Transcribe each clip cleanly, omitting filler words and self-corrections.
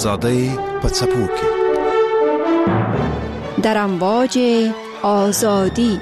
آزادۍ په څپو کې در امواج آزادی.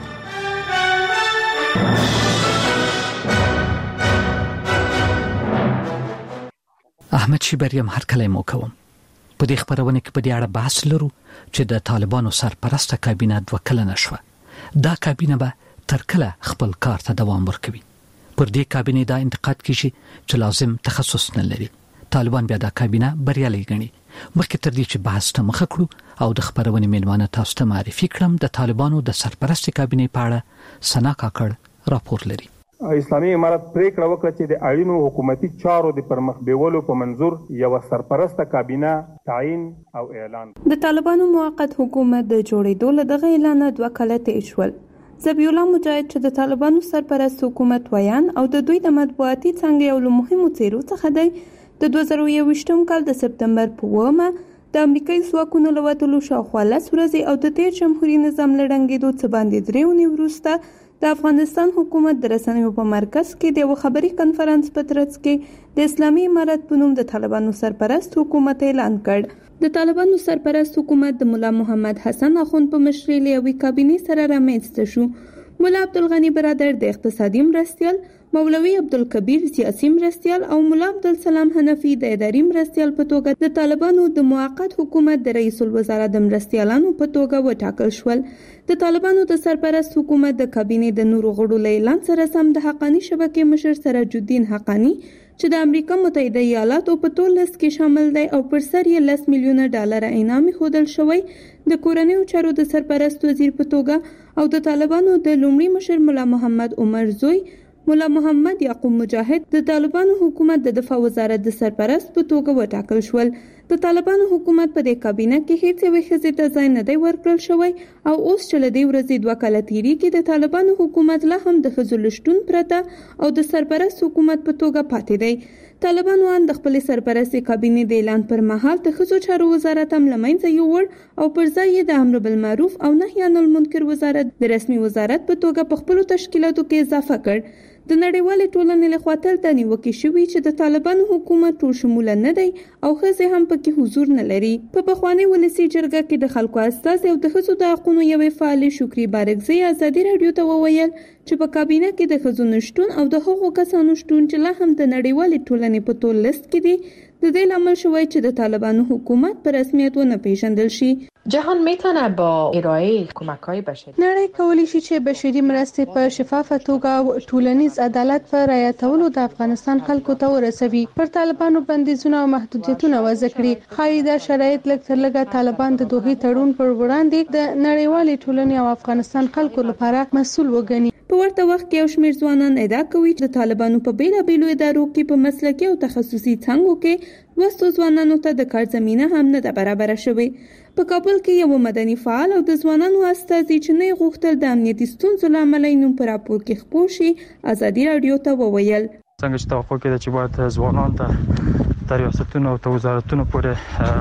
احمد شیبریم هر کله مو کوم په دې خبرونه کې په دې اړه بحث لرو چې د طالبانو سرپرسته کابینه دوه کلنه شوه. دا کابینه به تر کله خپل کار ته دوام ورکوي؟ پر دې کابینه دا انتقاد کیږي چې لازم تخصص نه لري. طالبان بیا دا کابینه بریالي ګڼي. مخکې تر دې چې بحث ته مخه کړو او د خبرونه میلمانه تاسو ته معرفي کړم، د طالبانو د سرپرسته کابینه په اړه سنا کاکړ راپور لري. اسلامي امارت پریکړه وکړه چې د اړینو حکومتي چارو د پرمخ بیولو په منظور یو سرپرسته کابینه تعیین او اعلان. د طالبانو موقت حکومت د جوړېدو له دغه اعلان 2 کاله تیر شول. ذبیح الله مجاهد چې د طالبانو سرپرست حکومت ویان او د دوی د مطبوعاتي څنګه یو له مهمو څیرو څخه دی، د 2021 کال د سپتمبر په 9 د امریکایي ځواکونو له وتلو شاوخوا 10 ورځې او د تیر جمهوریت نظام له ړنګېدو څخه باندې 3 ونې وروسته د افغانستان حکومت د رسنیو په مرکز کې د یو خبري کانفرنس په ترڅ کې د اسلامي امارت په نوم د طالبانو سرپرست حکومت اعلان کړ. د طالبانو سرپرست حکومت د مولا محمد حسن اخوند په مشرۍ له یوې کابینې سره رامنځته شو. مولا عبدالغنی برادر د اقتصادي مرستیال، مولوي عبدالکبیر سیاسي مرستیال او مولا عبدالسلام حنفي د اداري مرستیال په توګه د طالبانو د موقت حکومت د رئیس الوزرا د مرستیالانو په توګه وټاکل شول. د طالبانو د سرپرست حکومت د کابینې د نورو غړو له اعلان سره سم د حقانی شبکې مشر سراج الدین حقانی چې د امریکا متحده ایالاتو په ټول لست کې شامل دی او پر سر یې $10 میلیونه انعام خودل شوی، د کورنیو چارو د سرپرست وزیر په توګه او د طالبانو د لومړي مشر مولا محمد عمر زوی مولا محمد یعقوب مجاهد د طالبانو حکومت د دفاع وزارت د سرپرست په توګه وټاکل شول. د طالبانو حکومت په دې کابینه کې هیڅ یوې ښځې ته ځای نه دی ورکړل شوی او اوس چې له دې ورځې 2 کاله تیریږي د طالبانو حکومت لا هم د ښځو له شتون پرته او د سرپرست حکومت په توګه پاتې دی. طالبانو ان د خپل سرپرست کابینې د اعلان پر مهال د ښځو چارو وزارت هم له منځه یووړ او پر ځای یې د امر بالمعروف او نهي عن المنکر وزارت د رسمي وزارت په توګه په خپل تشکیلاتو کې اضافه کړ. د نړیوالې ټولنې له خوا تل د نیوکې شوي چې د طالبانو حکومت ټول شموله نه دی او ښځې هم پکې حضور نه لري. په پخواني ولسي جرګه کې د خلکو استازي او د ښځو د حقونو یوې فعالې شکري بارکزۍ ازادي راډیو ته وویل چې په کابینه کې د ښځو نشتون او د هغو کسانو شتون چې لا هم د نړیوالې ټولنې په ټول لیست کې دي د دې لامل شوی چې د طالبانو حکومت په رسمیت ونه پیژندل شي. جهان میتونه با ارائه کمک‌های بشری نړۍ کولی شي چې بشري مرستې په شفافه توګه او ټولنیز عدالت په رعایتولو د افغانستان خلکو ته ورسوي. پر طالبانو بندیزونه او محدودیتونه وضع کړي. ښایي دا شرایط لږ تر لږه طالبان د دوحې تړون پر وړاندې د نړیوالې ټولنې او افغانستان خلکو لپاره مسؤل وګڼي. په ورته وخت کې یو شمېر ځوانان ادعا کوي چې د طالبانو په بیلابیلو ادارو کې په مسلکي او تخصصي څانګو کې لوستو ځوانانو ته د کار زمینه هم نه ده برابره شوې. په کابل کې یو مدني فعال او د ځوانانو استازي چې نه غوښتل د امنیتي ستونزو له امله نوم په راپور کې خپور شي ازادي راډیو ته وویل څنګه چې توافق کېده چې باید ځوانان ته تر ریاستونو او وزارتونو پورې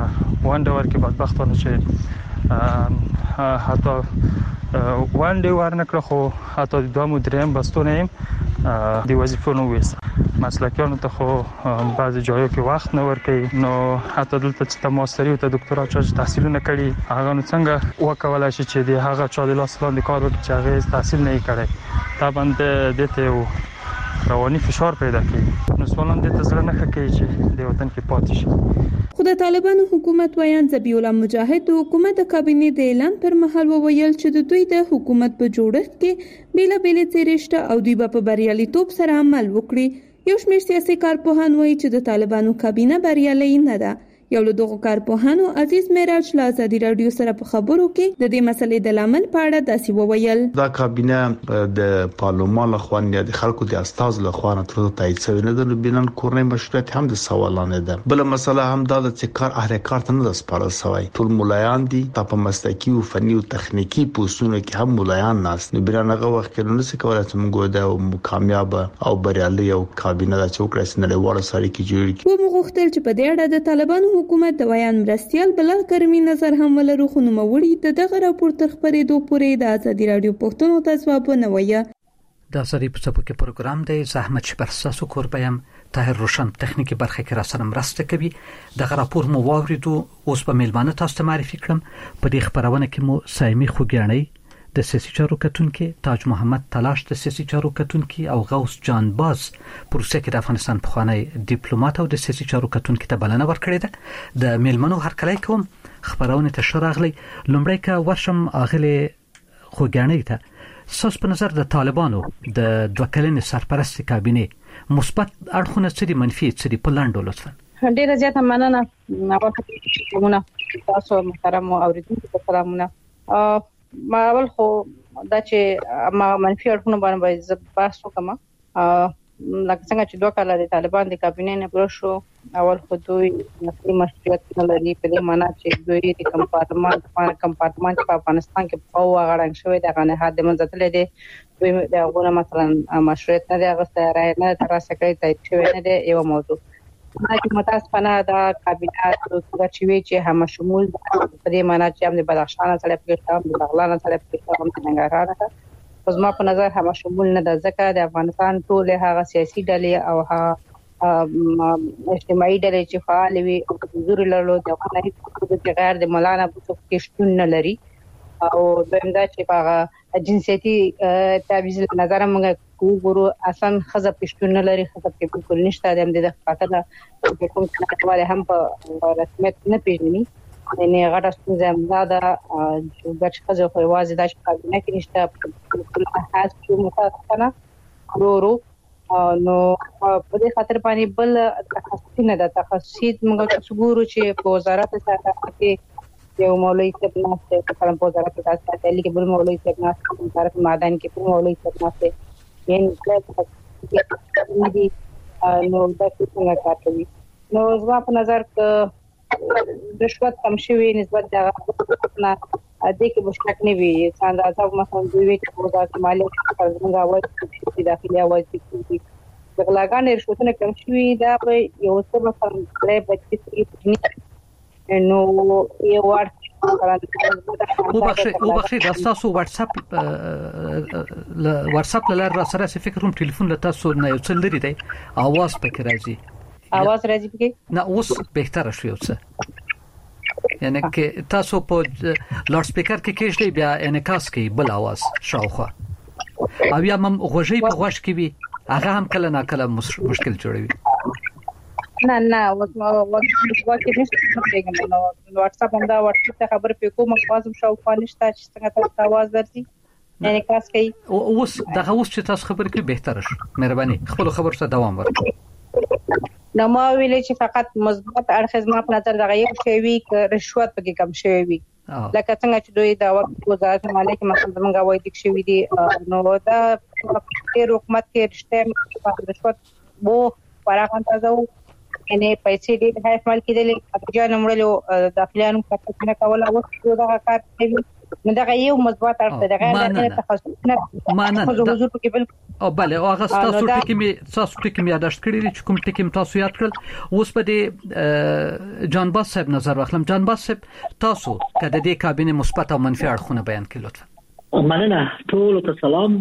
ونډه ورکړي. بدبختانه چې حتی ونډه ورنکړه خو حتی د دوه دریم بستونه هم د وظیفو نو وېست. مسلکیانو ته خو بعضی جایو کې وخت نه ورکوي، نو حتی دلته چې ماستري او دکترا چا تحصیلونه کړي هغه نو څنګه وکولای شي چې د هغه چا د لاس لاندې کار وکړي چې هغه تحصیل نه کړي. طبعا دته رواني فشار پیدا کوي. نو سوالم د تزله نه کوي چې د وطن کې پاتې شي. خو د طالبانو حکومت ویان ذبیح الله مجاهد د حکومت د کابینې د اعلان پر مهال وویل چې د دوی د حکومت په جوړښت کې بیلابېل څیرې شته او دوی به په بریالیتوب سره عمل وکړي. یو شمېر سیاسي کارپوهان وایي چې د طالبانو کابینه بریالۍ نه ده. یو له دغو کارپوهانو عزیز معراج له ازادي راډیو سره په خبرو کې د دې مسلې د لامل په اړه داسې وویل: دا کابینه د پارلمان له خوا نه د خلکو د استاز له خوا نه تر تایید شوی نه ده. بنان کورنۍ مشروعیت هم د سوالانه ده. بل مسله هم دا چې کار اهل کار ته نه سپارل شوی. ټول مولایان دي په مسلکي او فني او تخنیکی پوسټونو کې هم مولایان ناس. نو بنان هغه وخت کې نو څه کولای چې موږ د کامیاب او بریالي او کابینه د چوکړه سره وړه سره کې جوړ کړي. و مغختل چې په دې اړه د طالبانو حکومت د ویان مرستیال بلال کرمی نظر هم ولرو، خو نوموړي دغه راپور تر خبرېدو پورې د ازادي راډیو پوښتنو ته ځواب ونه وایه. د ازادي په څپو کې پروګرام دی. زحمت شپرساسو کوربیم طاهر روشن تخنیکی برخه کې را سره مرسته کوي. دغه راپور مو واوریدو. اوس په میلمانه تاسو ته معرفي کړم. په دې خبرونه کې مو سایمي خوګیاڼي د سیاسي چارو کتونکي، تاج محمد تلاش د سیاسي چارو کتونکي او غوث جان باز پروسه کې د افغانستان پخوانی ډیپلوماټ او د سیاسي چارو کتونکي ته بلنه ورکړې ده. د میلمنو هرکلی کوم خبرونه ته شراغلي. لومړی که ورشم اغلی خوګیاڼي ته، ساس په نظر د طالبانو د دوه کلنې سرپرست کابینه مثبت اړخونه څه دي، منفي څه دي؟ په لاندو لطفا. ډیره زیاته مننه. نو تاسو محترم اوریدونکو ته سلامونه. ما اول خو دا چې ما منفي اړخونه باندې زه بحث وکم. لکه څنګه چې دوه کاله د طالبان د کابینې نه پوره شو، اول خو دوی نفسي مشروعیت نه لري، په دې معنی چې دوی د کمپارتمان په افغانستان کې او غړنګ شوی د غنه د منځتلې دي. دوی د غوړه مثلا مشروعیت نه دی غوښته، راي نه ترلاسه کړی، تایید شوی نه دی. یو موضوع چې متاسفانه دا کابینه د چوي چې هم شمول په دې معنی چې هم د بدخشان سره پکې هم د بغلان سره پکې هم د ننګرهار سره اوس ما په نظر هم شمول نه د ځکه د افغانستان ټول هغه سیاسي ډلې او اجتماعي ډلې چې فعال وي او د حضور لرلو د غیر د مولانا بوسو کې شتون نه لري. او دویم دا چې هغه جنسيتي تعویض نظر موږ وګورو اسان خزه پښتون نه لري، خزه کې بالکل نشته. د دې خاطر د کوم څه هم په رسمیت نه پیژني. نه غټه ستونزه ده چې ګټ خزه خو واځي د کابینه کې نشته په خاص چې متاسفانه ورو نو په دې خاطر باندې بل تخصصي نه ده. تخصصي موږ څګورو چې په وزارت سره کې یو مولوی صاحب ناشته په کلم په وزارت کې تاسو ته لیکي بل مولوی صاحب ناشته په وزارت معدن کې په مولوی صاحب ناشته یعنی کله دي نو دا څنګه کار کوي. نو زما په نظر ک رشوت کم شوی نسبت دا نه دې کې مشکل نه وي. اندازه مثلا دوی چې وزارت مالیه څنګه وایي چې داخلي اوازې کوي بغلاګان رشوتونه کم شوی دا په یو څه مثلا لري بچی نو یو وبخښئ دا تاسو واتس اپ لاره سره فکر هم ټلیفون له تاسو نه یو څه لري دی आवाज پکې راځي. आवाज راځي پکې نه اوس بهتره شو څه، یعنی که تاسو په لاوډ سپیکر کې کېږئ بیا انعکاس کوي بل आवाज شاوخوا او یا مم غوږی په غوږ کې وي هغه هم کله نه کله مشکل جوړوي. نه واکه نشته پیغام نو واتس اپ دا واتس ته خبر په کومه خاصم شاوخوا نشته چې څنګه تاسو आवाज درځي انعکاس کوي. اوس دغه اوس چې تاسو خبر کې بهتره شو، مهرباني خپل خبر ته دوام ورکړئ. نو ما ویلې چې فقط مثبت اړخ ما په نظر دغه یو شی وی ک رشوت پکې کم شوی وي. لکه څنګه چې دوی دا وزارت مالیه کې مثلا څنګه وایي د شوی دي نو دا په حکومت کې رشته رشوت وو پراخه تاسو یعنی پیسې دې هیڅ مال کېدلې اجازه نمړلو داخليانو څخه کول او دا کار کوي. نو دا یو مثبت اړخ ده غیر د تخصص نه حضور کې بل او بله هغه تاسو ټکی می یاداشت کړی چې کوم ټکی تاسو یاد کړل. اوس په دې جان باز صاحب نظر واخلم. جان باز صاحب تاسو کله د دې کابینه مثبت او منفي اړخونه بیان کړئ لطفا. مننه ټول ته سلام.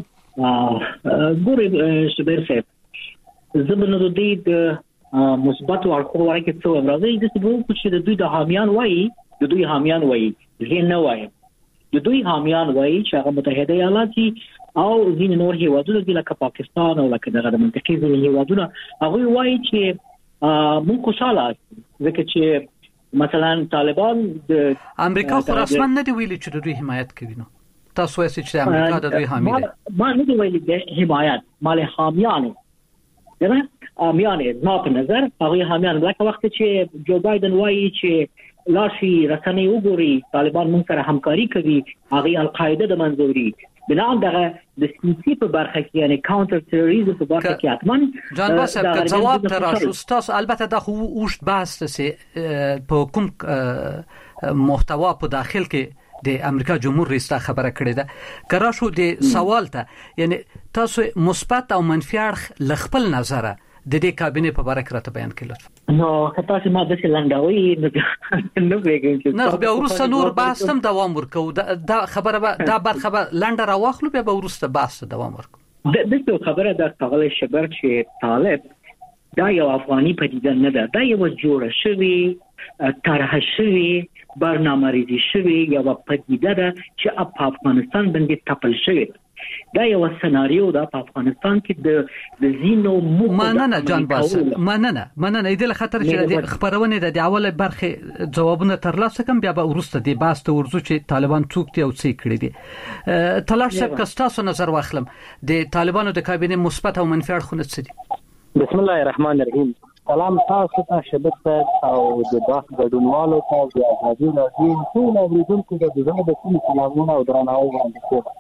ګورې شبیر صاحب زبنه د دې مثبت ورکو ورکه څو راځي د څه چې د دوی د حامیان وایي زه نه وایم د دوی حامیان وایي چې هغه متحده ایالات او ځین نور هیوادونه د لکه پاکستان او لکه دغه منطقي ځین هیوادونه هغه وایي چې موږ خوشاله ځکه چې مثلا طالبان د امریکا خو رسما نه دی ویلي چې د دوی حمایت کوي. نو تاسو وایي چې امریکا د دوی حامی ده. ما نه دی ویلي د حمایت مال حامیان نه حامیان نه په نظر هغه حامیان لکه وخت چې جو بایدن وایي چې لاشي رسنۍ وګوري طالبان موږ سره همکاري کوي هغه القاعده د منځوري بنام دغه د سیاسي په برخه کې یعنی کاونټر تروریزم په برخه کې اتمن جان باسب که جواب تراشو تاسو البته دا خو اوشت بحث سه په کوم محتوا په داخل کې د امریکا جمهور رئیس خبره کړې ده کراشو د سوال ته یعنی تاسو مثبت او منفي اړخ لخپل نظره د دې کابینه په اړه راته بیان کړئ. نو تاسو ما د لنډاوي نو وګورئ نه بیا ورسته نور بحث هم دوام ورکو دا خبره دا برخه لنډه راوخلو بیا ورسته بحث دوام ورکو. د دې خبره د تغلی شبر چې طالب دا یو افغاني پدیده نه ده، دا یو جوړه شوی طرح شوی برنامه ریزی شوی یو پدیده ده چې په افغانستان باندې تپل شوی ده. دا یو سناریو ده په افغانستان کې د زینو مننه جانباز، مننه د خطر چې د خبرونه د اوله برخه جوابونه ترلاسه کوم، بیا به ورسته د باس ته ورزو چې طالبان څوک دي او څه کړی دي. تلاش صاحب کستاسو نظر واخلم د طالبانو د کابینه مثبت او منفي اړخونه څه دي؟ بسم الله الرحمن الرحیم. سلام تاسو ته شبکه او د باس ګډونوالو ته د ازادي راډیو ټول اوریدونکو ته د زړه د سلامونه او درناوی وړاندې کوم.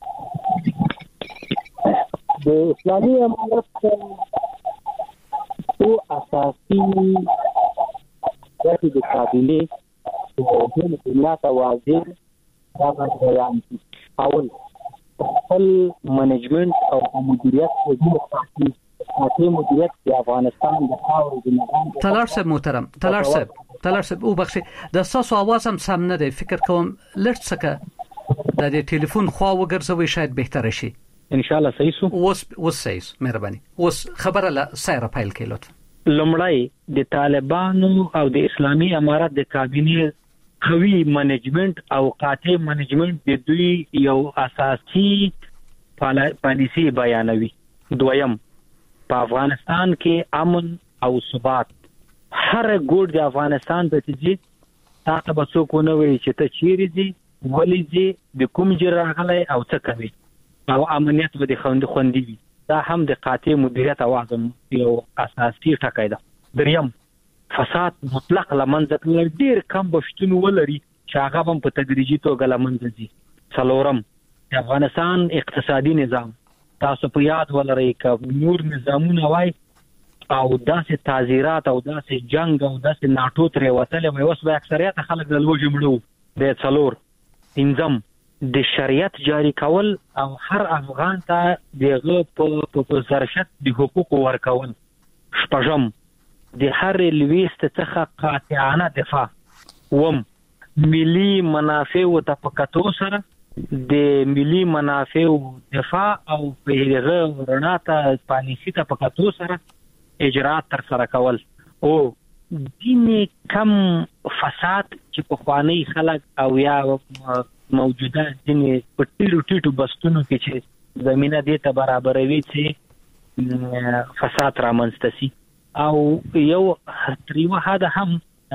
د اسلامي امارت او اساسي د کابینه د دنیا توازن دا بیان اول خپل منیجمنت او مدیریت د مدیریت د افغانستان د خاورې د نظام. تلار صاحب او بخشي د ساسو आवाज هم سم نه دی، فکر کوم لږ څه د ټلیفون خوا وګرځوي شاید بهتره شي. ان شاء الله صحیح سو. اوس صحیح مهرباني. اوس خبره لا سایره فایل کې لطفا. لومړی د طالبانو او د اسلامي امارت د کابینه قوي منیجمنت او قاطع منیجمنت د دوی یو اساسي پالیسی بیانوي. دویم، په افغانستان کې امن او ثبات هر ګوټ د افغانستان ته چې تاسو به څوک نه وي چې ته چیرې دي، ولې دي، د کوم ځای راغلی او څه کوي، او امنیت به د خوندي وي. دا هم د قاطع مدیریت او اعظم یو اساسي ټکی ده. دریم، فساد مطلق لمنځه تلل ډیر کم بشتون ولري چې هغه هم په تدریجي توګه لمنځه ځي. څلورم، د افغانستان اقتصادي نظام تاسو په یاد ولرئ که نور نظامونه وای او داسې تعزیرات او داسې جنگ او داسې ناټو ترې وتلې وای، اوس به اکثریت خلک د لوږې مړو. د څلور، پنځم، د شریعت جاری کول او هر افغان ته دغه په سرشت د حقوقو ورکول. شپږم، د هر لویست څخه قاطعانه دفاع. اووم، ملي منافع ته په کتو سره د ملي منافع دفاع او په هغه رڼا ته پالیسي ته په کتو سره اجرات تر سره کول. او دیني کم فساد چې په خواني خلک او یا موجوده دیني په ټیټو بستونو کې چې زمينه دې ته برابروي چې فساد رامنځته شي. او یو تریمه هدا هم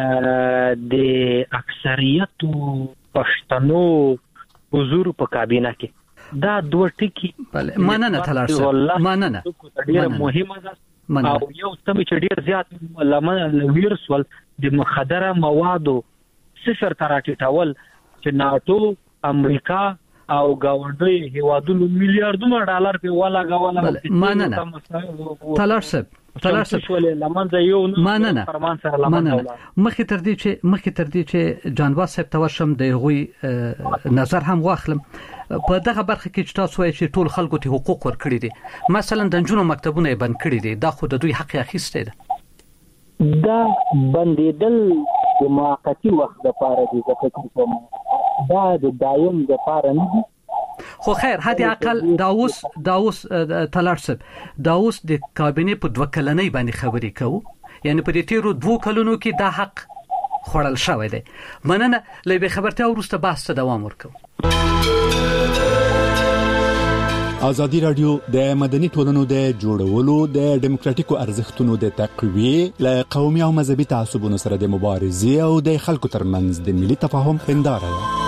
د اکثریت پښتنو حضور په کابینه کې دا دوه ټکی. مننه تلار صاحب، مننه ډیره مهمه ده. او یو سم چې ډیر زیات لمن ویرسول د مخدره موادو صفر تراټیټول چې ناتو امریکا او گاونډي هیوادونو میلیارډونو ډالر په والا غواله. مننه تلار صاحب، لمنځه یو مننه فرمان سره لمنځه. مخکې تر دې چې جانباز صاحب توشم د غوي نظر هم واخلم په دغه برخه کې چې تاسو وایي چې ټول خلکو ته حقوق ورکړي دي، مثلا د جنونو مکتبونه یې بند کړي دي، دا خو د دوی حق اخیسته ده. دا بندیدل د موقتی وخت لپاره دي، ځکه چې دا د دایم لپاره نه دي. خو خیر هدي اقل داوس تلار صاحب، داوس د کابینه په 2 کلنۍ باندې خبرې کوو، یعنی په دې تیرو 2 کلونو کې دا حق خورل شوی دی. مننه، لې به خبرته ورسته بحث ته دوام ورکو. ازادي رادیو د مدني ټولنو د جوړولو د ډیموکراتیکو ارزښتونو د تقویه ل قومي او مذهبي تعصبونو سره د مبارزې او د خلکو ترمنځ د ملي تفاهم هنداره ده.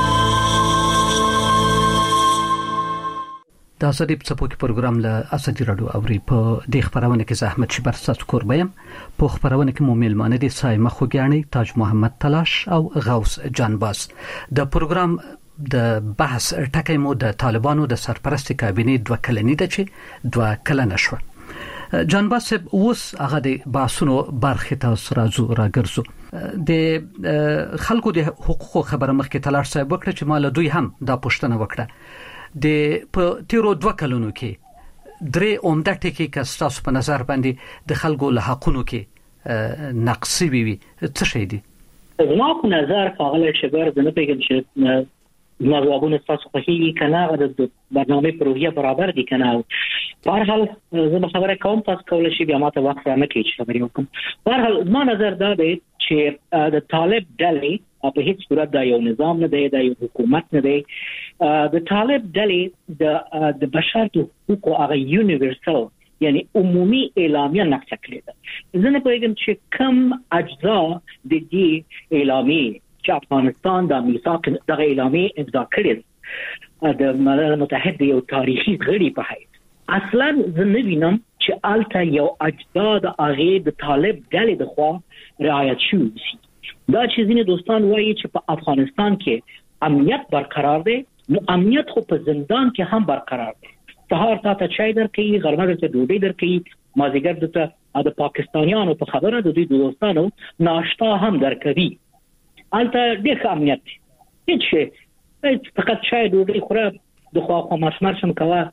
د ازادي په پروګرام له ازادي رادیو اوري په د خبرونه کې زحمت شبر سات کوربیم په خبرونه کې مومل مانه دي سایمه خوګیانی، تاج محمد تلاش او غوث جانباز. د پروګرام د بحث ټکی مو د طالبانو د سرپرست کابینه 2 کلنۍ ده چې 2 کلنه شو. جانباز اوس هغه د باسونو برخه ته راګرځو. د خلکو د حقوقو خبره مخکې تلاش صاحب وکړه چې مال دوی هم دا پوښتنه وکړه د په تیرو 2 کلونو کې درې عمده ټکي کې تاسو په نظر باندې د خلکو له حقونو کې نقصي وي څه شي دي؟ زما په نظر خپل شبر د نه پیګل چې ځوابونه تاسو خوښیږي کنه د برنامه پروژه برابر دي کنه. په هر حال زه به خبره کوم، تاسو کولای شئ بیا ماته وخت رانه کړئ چې خبرې وکړم. په هر حال زما نظر دا دی چې د طالب ډلې په هیڅ صورت دا یو نظام نه دی، دا یو حکومت نه دی. د طالب ډلې د بشر د حقوقو هغه یونیورسل یعنی عمومي اعلامیه نقشه کړې ده. زه نه پوهیږم چې کوم اجزا د دې اعلامیې چې افغانستان د میثاق دغه اعلامیه امضا کړې د ملل متحد یو تاریخي غړي په حیث اصلا زه نه وینم چې الته یو اجزا د هغه د طالب ډلې د خوا رعایت شوی شي. دا چې ځینې دوستان وایي چې په افغانستان کې امنیت برقرار دی، نو امنیت خو په زندان کې هم برقرار دی. سهار ته چای درکې، غرمه ته ډوډۍ درکې، مازیګر ته د پاکستانیانو په خبره د دوی دوستانو ناشتا هم درکوي. الته ډېر امنیت دی، هیڅ شي، فقط چای ډوډۍ خوره، د خوا ماشمار شم کوه،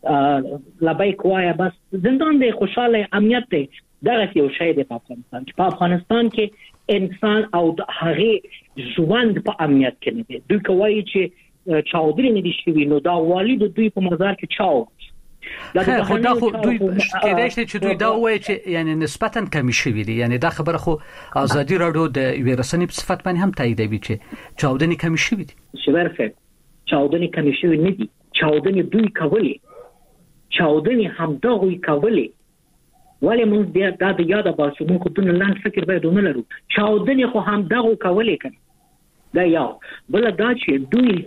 لبیک وایا، بس زندان دی، خوشاله امنیت دی. دغه یو شی دی په افغانستان کې. په افغانستان کې انسان او د هغه ژوند په امنیت کې نه دی. دوی کوي چې چاودنې نه دي شوي، نو دا والی د دوی په مزار کې چاو. خو دا خو دوی کېدای شي چې دوی دا وایي چې یعنی نسبتاً کمی شوي دي. یعنی دا خبره خو ازادي راډیو د یوې رسنۍ په صفت باندې هم تاییدوي چې چاودنې کمی شوي دي. شبرفه چاودنې کمی شوي نه دي، چاودنې دوی کولې، چاودنې هم دغوی کولې. ولی موږ دا د یاد باسو، موږ خو دونه لاند فکر باید ونه لرو. چاودنې خو هم دغو کولې کنه. دا یو بل دا چې دوی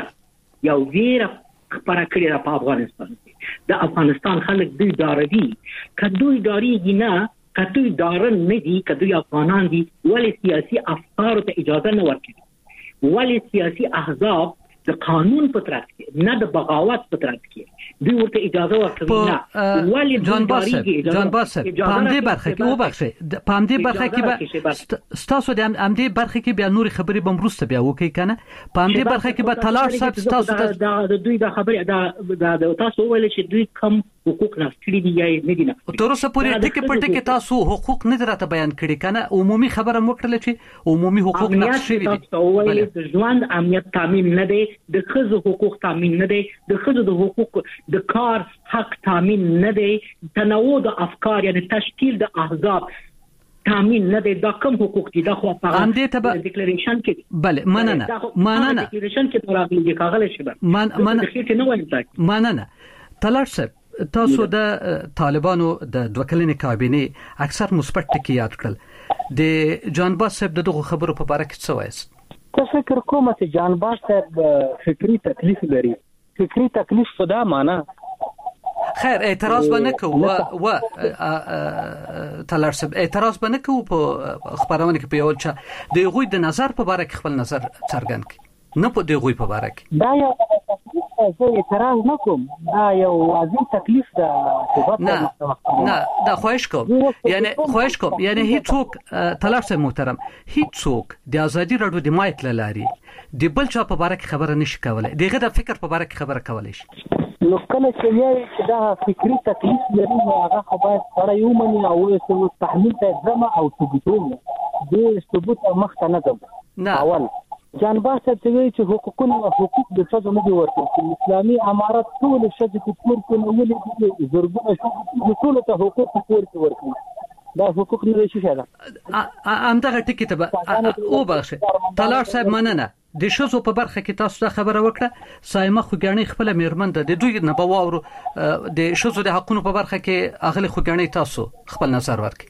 ویره خبره کړې ده په افغانستان کې. د افغانستان خلک دوی داروي، که دوی داریږي نه، که دوی دارن نه دي، که دوی افغانان دي، ولی سیاسي افکارو ته اجازه نه ورکوي، ولی سیاسي احزاب د قانون په ترڅ کې نه د بغاوت په ترڅ کې دوی ورته اجازه ورکوي نه. ولی جان باسر پاندې برخه کې وبخښه، پاندې برخه کې به ستاسو د امدې برخه کې بیا نور خبرې بمروسته بیا وکي کنه. پاندې برخه کې به تلاش صاحب ستاسو د دوی د خبرې دا تاسو ویل چې دوی کم حقوق نه کړی دي یا نه دي. نه تر اوسه پورې ټکي په ټکي تاسو حقوق نه درته بیان کړی کنه. عمومي خبره مو کړل چې عمومي حقوق نه شوي دي. تاسو ویل د ژوند امنیت تامین نه دی، د ښځو حقوق تامین نه دی، د ښځو د حقوق د کار حق تامین نه دی، تنوع د افکار یعنی تشکیل د احزاب تامین نه دی. دا کوم حقوق دي؟ دا خو په ډیکلیریشن کې بله مننه ډیکلیریشن کې راغلي دي کاغذ شبه مننه. تلاش صاحب تاسو د طالبانو د دوکلنې کابینه اکثر مثبت ټکي یاد کړل. د جان باز صاحب دغه خبرو په اړه څه وایي؟ ته فکر کوم چې جان باز صاحب فکری تکلیف لري؟ فکری تکلیف څه دا معنا؟ خیر اعتراض به نه کوو و تلاش صاحب اعتراض به نه کوو په خبرونه کې په یو چا د غوی د نظر په اړه کې خپل نظر څرګند کړي، نه په د غوی په اړه کې. دا یو زه اعتراض نه کوم، دا یو واضح تکلیف ده. نه دا خواهش کوم یعنی هیڅوک تلاش صاحب محترم، هیڅوک د ازادي راډیو د مایک لاري د بل چا په اړه کې خبره نشي کولای، دغه د فکر په اړه کې خبره کولای شي. نو کله چې یې چې دا فکری تکلیف لري هغه خو باید سره یو مني او څه تحلیل ته ځم او ثبوتونه د ثبوت مخته نه ځم. اول جان باز ته وی چې حقوقونه او حقوق د څه نه دي ورته اسلامي امارات ټول شته چې پور کوي ولې زرګونه ټول ته حقوق پور کوي. دا حقوق نه شي شاله همدغه ټکی ته او بخښه. تلاش صاحب مننه. د شوزو په برخه کې تاسو خبره وکړه. سایمه خوګانی خپل میرمن د دوی نه بواورو د شوزو د حقونو په برخه کې اغلی خوګانی تاسو خپل نظر ورکړئ.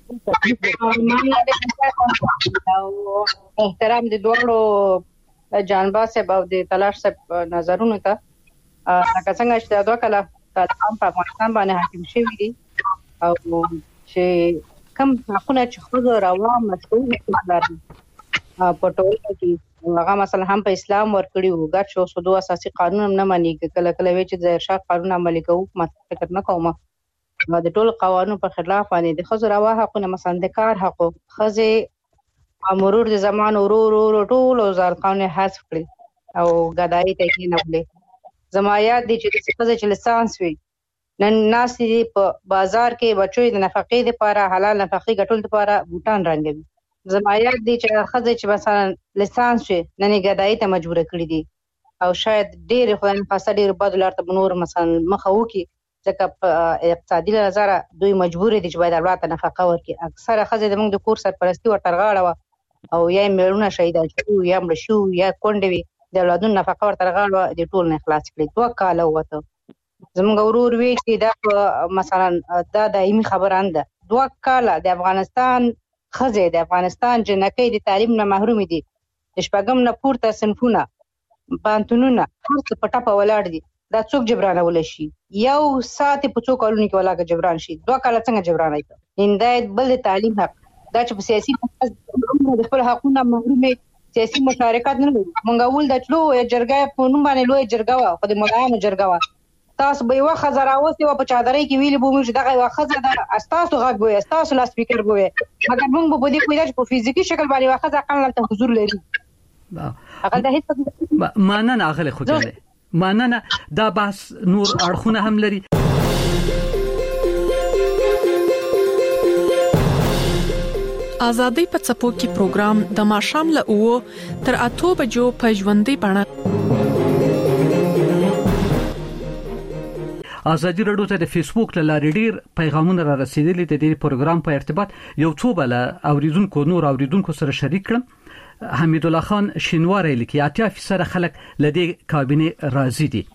احترام د دوړو جانبا صاحب او د تلاش صاحب نظرونو ته لکه څنګه چې دا کله طالبان په افغانستان باندې حاکم شوي دي او چې کوم حقونه چې خو روا مسؤل لري په ټولنه کې هغه مثلا هم په اسلام ورکړي وو ګټ شو سودو اساسي قانون نه مانی کله کله وی چې د ارشاد قانون عملي کوو مطلب فکر نه کوم د ټول قوانینو په خلاف باندې د خزر روا حقونه مثلا د کار حق خزه مرور د زمان ورور ټول وزارت قانون حذف کړي او غداي ته کې نه ولې زمایات دي چې خزه چې لسانس وي نن ناس دي په بازار کې بچوي د نفقې لپاره حلال نفقې ګټل لپاره بوتان رنګوي. زمایات دي چې خزه چې مثلا لسانس شي نن غداي ته مجبور کړی دي او شاید ډېر خدای خاصه ډېر بد لارته نور مثلا مخه وکي ځکه په اقتصادي نظر دوی مجبور دي چې باید اولاد ته نفقه ورکړي. اکثره ښځې زموږ د کور سرپرستي ورته غاړه او یا میړونه شهیدان شو یا مړه شو یا کونډې وي د اولادونو نفقه ورته غاړه د ټول نه خلاص کړي. 2 کاله وته زموږ ورور وی چې دا مثلا دا دایمي خبره ده. 2 کاله د افغانستان ښځې د افغانستان جنکۍ د تعلیم نه محروم دي. د شپږم نه پورته صنفونه پانتونونه هر څه په ټاپه ولاړ دي. دا څوک جبرانول شي؟ یو ساعت په څو کالونو کې ولاګه جبران شي. 2 کاله څنګه جبران ایته؟ هندایت بل تعلیم حق دا چې په سیاسي د خپل حقوقو محروم سیاسي مشارکت نه لري. مونږ ول د چلو جرګه په نوم باندې لوی جرګه وا خو د ملایانو جرګه وا. تاسو به یو خزر اوسه په چادرې کې ویلي بوم چې دغه واخزه د استاسو غږ وي استاسو لا سپیکر وي مګر موږ په دې کوی چې په فزیکی شکل باندې واخزه قانون ته حضور لري. هغه د هیڅ معنی نه اغله خو ځله معنی دا بحث نور اړخونه هم لري. ازادي په څپو کې پروګرام د ماشام له او تر 8 بجو په ژوندۍ بڼه. ازادي رادیو ته د فیسبوک له لارې ډیر پیغامونه را رسیدلي د دې پروګرام په ارتباط یو څو بل اوریدونکو سره شریک کړم. حمید الله خان شینواری لیکي 80% خلک لدی کابینه راضی دي.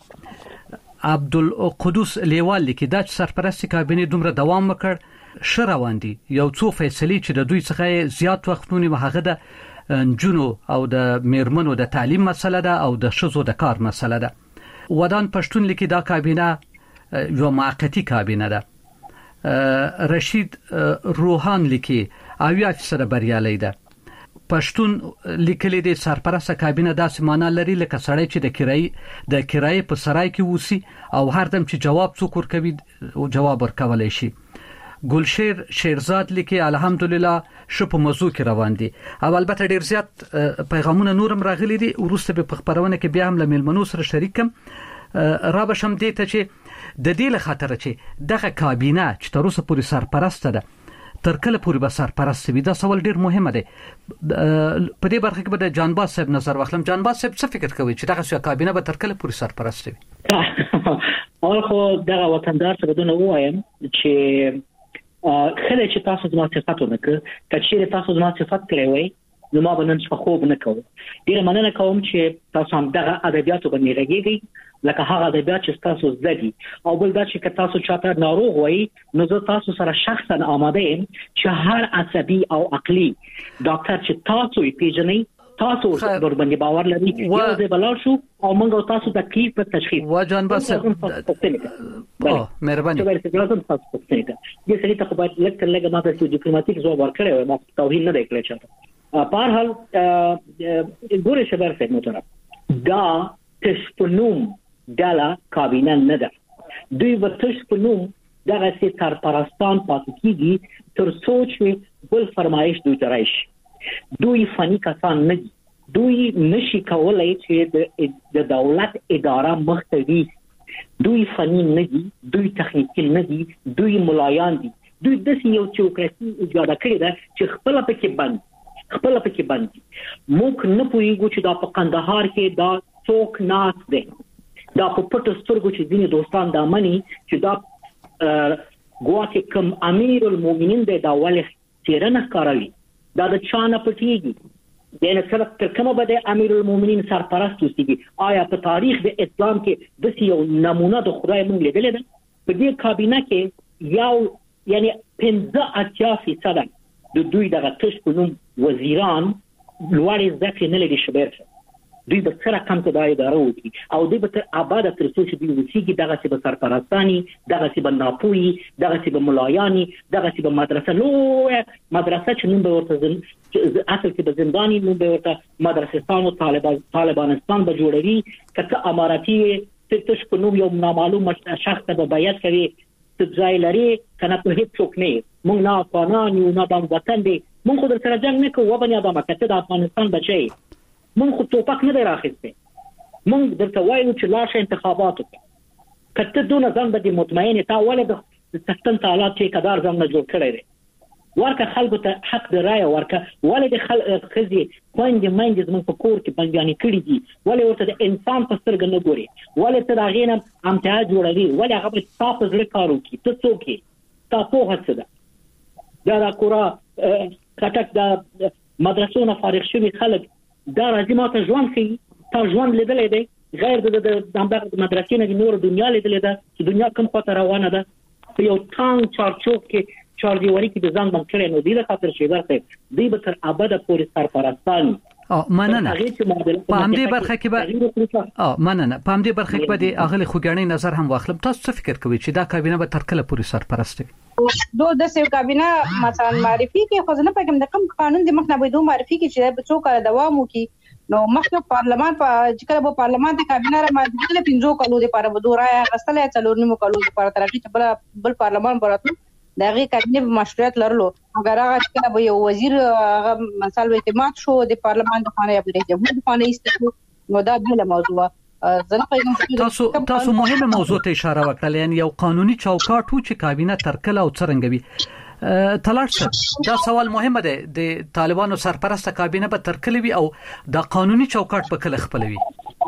عبدالقدوس لیوال لیکي دا سرپرستی کابینه دومره دوام وکړ شروان دي یو څو فیصلې چې د دوی څخه زیات وختونه وهغه د جنو او د میرمنو د تعلیم مسله ده او د شذو د کار مسله ده. ودان پښتون لیکي دا کابینه یو موقتی کابینه ده. رشید روحان لیکي 80% بریالي ده. پښتون لیکلي دي سرپرسته کابینه داسې معنا لري لکه سړی چې د کرای په سرای کې وسی او هر دم چې جواب څوک ورکوي او جواب ورکولای شي. ګلشیر شیرزاد لیکي الحمدلله شپه موضوع کې روان دي او البته ډیر زیات پیغامونه نورم راغلي دي. ورسته په خبرونه کې بیا هم له ملمنو سره شریکم را بشم دي ته چې د دې له خاطر چې دغه کابینه چې تر اوسه پورې سرپرسته ده تر کله پورې به سرپرست وي. دا سوال ډیر مهمه دی. په دې برخه کې به د جانباز صاحب نظر واخلم. جانباز صاحب څه فکر کوي چې دغه کابینه به تر کله پورې سرپرست وي؟ اول خو دغه وطندار څه بدون وایم چې خله چې تاسو زما صفات ونکړه کچېره تاسو زما صفات کړی وای نو ما به نن څه خوب نه کوم. ډیر مننه کوم چې تاسو هم دغه ادبیاتو باندې راګیږئ لکه هغه ادبیات چې تاسو زدي او بل دا چې تاسو چاته ناروغ وای نو زه تاسو سره شخصا آماده یم چې هر عصبي او عقلي ډاکټر چې تاسو یې پیژنئ تاسو ور باندې باور لري یو ځای بلار شو او موږ تاسو د تکلیف په تشخیص و جانباز مهرباني لازم تاسو پوښتنه دې سړي ته باید لکه ما ته ډیپلوماټیک ځواب ورکړی ما توهین نه دی کړی چاته په هر حال ګورې شبر څه محترم دا تشپنوم دلا کابینه نه ده. دوی ورتش په نوم دغه سي سرپرستان پاتې کیږي تر سوچ بل فرمایش دوی ترایش. دوی فني کسان نه دي. دوی نشي کولای چې د دولت اداره مختوي. دوی فني نه دي. دوی تخنیکی نه دي. دوی ملایان دي. دوی د یو چوکراسي ایجاد کړی ده چې خپل پکې بند موږ نه پوهیږو چې دا په قندهار کې دا څوک ناس دی. دا په پټو سترګو چې ځینې دوستان دا مني چې دا ګواکې کوم امیر المؤمنین دی دا ولې څیرنه ښکاروي دا د چا نه پټیږي د نه سره تر کومه به د امیر المؤمنین سرپرست اوسېږي. آیا په تاریخ د اسلام کې داسې یو نمونه د خدای موږ لیدلی ده؟ په دې کابینه کې یو یعنی 85% د دوی دغه تش په نوم وزیران لوړې زده کړې نه لري شمېر دوی به سره کم ته دا اداره وکړي او دوی به تر اباده تر څو چې دوی وسیږي دغسې به سرپرستاني دغسې به ناپوهي دغسې به ملایاني دغسې به مدرسه لویه مدرسه چې نوم به ورته اصل کې به زنداني نوم به ورته مدرسستان او طالبانستان به جوړوي که ته اماراتي تش په نوم یو نامعلوم شخص ته به بیعت کوي ته ځای لري که نه په هېڅ څوک نه یې موږ نه افغانان یو نه دا وطن دی موږ خو در سره جنګ نه کوو وبنې ادمه که ته د افغانستان بچی مونږ خو توپک نه دی راخیستی مونږ درته وایو چې لاشه انتخابات وکړه که ته دونه ځان به دې مطمئن تا ولې د څښتن تعالی ټیکهدار ځان نه جوړ کړی دی ورکه خلکو ته حق د رایه ورکه. ولې د ښځې خویندې میندې زموږ په کور کې بندیانې کړي دي؟ ولې ورته د انسان په سترګه نه ګوري؟ ولې ته د هغې نه امتحان جوړوي؟ ولې هغه به ستا په زړه کار وکړي؟ ته څوک یې؟ ستا پوهه څه ده؟ دا کورا کټک د مدرسو نه فارغ شوي خلک دا راځي ما ته ژوند ښیي. تا ژوند لیدلی دی غیر د همدغه مدرسې نه د نور دنیا لیدلې ده چې دنیا کوم خواته روانه ده. په یو تانګ چارچوب کې چارجیوري کې د ځان بند کړی نو دې د خاطر شیبر صاحب دوی به تر ابده پورې سرپرستان مننه. په همدې برخه کې به مننه په همدې برخه کې به د اغلی خوګانی نظر هم واخلم. تاسو څه فکر کوئ چې دا کابینه به تر کله پورې سرپرست وي؟ د سیو کابینه مثلا معرفي کې خو نه پکم د کوم قانون د مخنه به دوه معرفي کې چې به څو کال دوام وکړي. نو مخکې پارلمان په چې کله به پارلمان ته کابینه را ماده 15 کالو لپاره به دوه رای غستلې 4 کالو لپاره ترقی چې بل پارلمان براتو دغه کابینه په مشروعیت لرلو. اگر هغه چې کله به یو وزیر هغه مثال اعتماد شو د پارلمان د خانه یا د جمهور د خانه ایستلو نو دا بل موضوع. تاسو مهمه موضوع ته اشاره وکړه، یعنی یو قانوني چوکاټ چې کابینه تر کله او څرنګه وي. تلارسه دا سوال مهمه ده، د طالبانو سرپرسته کابینه به تر کله وي او دا قانوني چوکاټ به کله خپلوي؟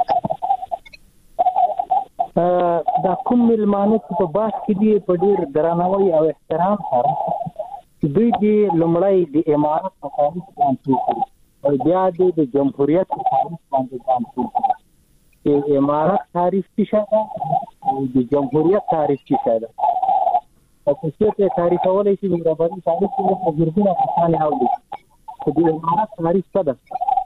دا کوم ملمانه چې په باس کې دي په ډیر درناوي او احترام سره دوی د لومړی د امارت په تاریخ باندې او بیا د جمهوریت په تاریخ باندې چې امارت تاریخ څه ده او د جمهوریت تاریخ څه ده. په څه کې تاریخ اولې چې مهرباني تاریخ کې په ګرځنه افغاني اوري چې د امارت تاریخ څه ده.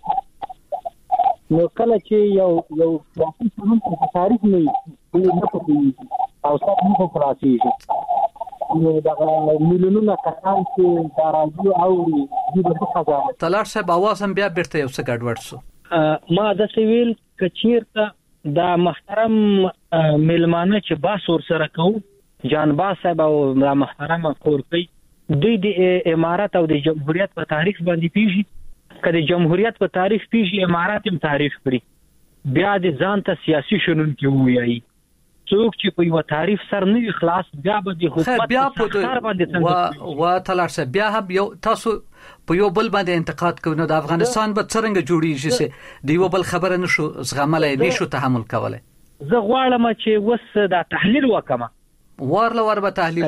نو کله چې یو سیاسي قانون په تاریخ نه پوهیږي او څه نه خلاصيږي نو دا مليونونه کسان چې دا راځي او د خزانه تلار صاحب आवाज هم بیا بیرته یو څه ګډوډ شو. ما د سیویل کچیرته دا محترم ملمانه چې باس ور سره کوم جان باس صاحب او محترم کورپی دوی د امارات او د جمهوریت په تاریخ باندې پیږي. کله جمهوریت په تاریخ پیږي امارات هم تاریخ کړی بیا د ځان ته سیاسي شنن کې وایي څوک چې په یو تعریف سر نه خلاص بیا به د حکومت بیا په و تلار صاحب بیا هم یو تاسو په یو بل باندې انتقاد کوي نو د افغانستان به څنګه جوړیږي چې دیو بل خبره نشو زغملای نشو تحمل کولای. زه غواړم چې وس دا تحلیل وکم وارلور به تحلیل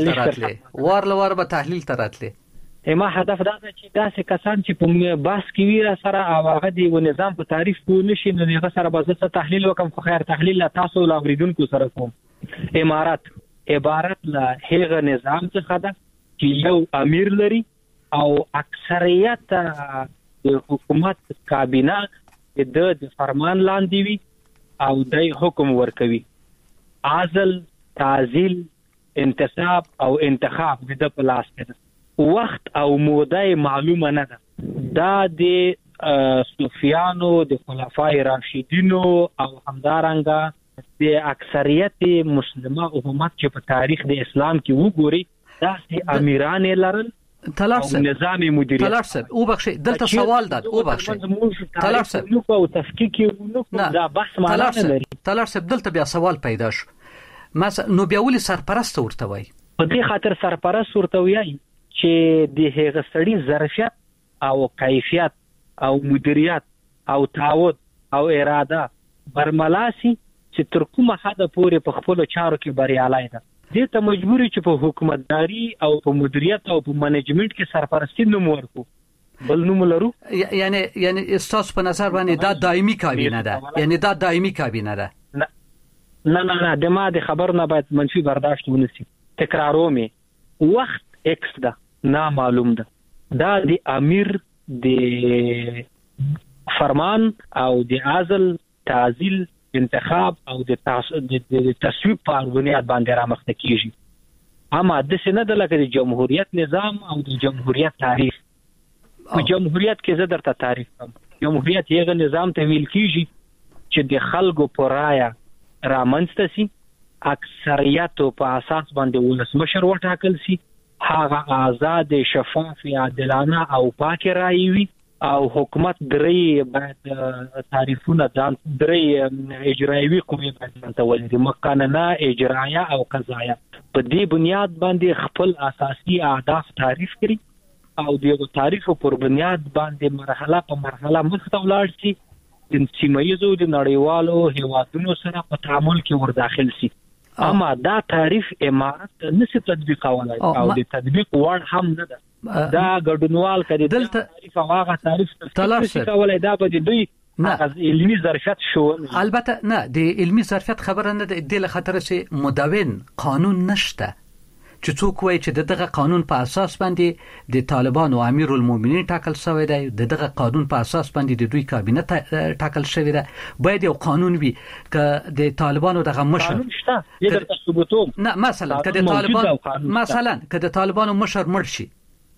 تراتله ما هدف دا چې داسې کسان چې په باس کې ویره سره او هغه دی و نظام په تعریف کو نشي نو هغه سره به څه تحلیل وکم. خو خیر تحلیل تاسو لا اوریدونکو سره کوم. امارات عبارت له هغه نظام څخه ده چې یو امیر لري او اکثریت د حکومت کابینه د فرمان لاندې وي او د حکم ورکوي. عزل، تعزیل، انتصاب او انتخاب د پلاس کې وخت او موده معلومه نه ده. دا د صوفیانو د خلفای راشدینو او همدارنګه د اکثریت مسلمه حکومت چې په تاریخ د اسلام کې وګوري دا د امیران لرل تلارسه نظام مدیریت. تلارسه او بخښه دلته سوال ده او بخښه تلارسه نو په تفکیک نو دا بحث معنا نه لري. تلارسه دلته بیا سوال پیدا شو مثلا نو بیا ولې سرپرست ورته وای؟ په دې خاطر سرپرست ورته وای چې د هغه سړي ظرفیت او کیفیت او مدیریت او تعهد او اراده برملاسي چې تر کومه حد پورې په خپل چارو کې بریالي ده. دې ته مجبوري چې په حکومتداري او په مدیریت او په منیجمنت کې سرپرستی نوم ورکو بل نوم لرو. یعنی استاس په نظر باندې دا دایمي کابینه ده، یعنی دا دایمي کابینه ده. نه د ما د خبر نه باید منفي برداشت ونسی. تکرارومه وخت ایکس ده نامعلوم ده. دا د امیر د فرمان او د عزل، تعزیل، انتخاب او د تصویب په بنیاد باندې رامخته کیږي. اما د سینه د لکه د جمهوریت نظام او د جمهوریت تاریخ. په جمهوریت کې زه درته تعریف کوم. جمهوریت یو نظام ته ویل کیږي چې د خلکو پر رایه رامنځته سي، اکثریت په اساس باندې ولسمشر وټاکل سي، هغه آزاد، شفاف، عادلانه او پاک رایي وي او حکومت درې باید تعریفونه ځان درې اجرایوي قوې باید ولري، مقننه، اجرایه او قضایه. په دې بنیاد باندې خپل اساسي اهداف تعریف کړي او د تاریخ پر بنیاد باندې مرحله په مرحله مخته ولاړ شي د سیمایزو د نړیوالو هیوادونو سره په تعامل کې ور داخل شي اما دا تعریف امارت نشي تطبیقولای او د تطبیق وړ هم نه ده دا ګډونوال کړي دلته تعریف هغه تعریف تطبیقولای دا به دوی علمي ظرفیت شو البته نه د علمي ظرفیت خبره نه ده د خطر سي مدون قانون نشته چې څوک وایي چې دغه قانون په اساس باندې د طالبان او امیر المؤمنین ټاکل شوی دی دغه قانون په اساس باندې د دوی کابینه ټاکل شوی دی باید یو قانون وي چې د طالبانو دغه مشر یګر ثبوتو نه مثلا که د طالبان مثلا که د طالبانو مشر مړ شي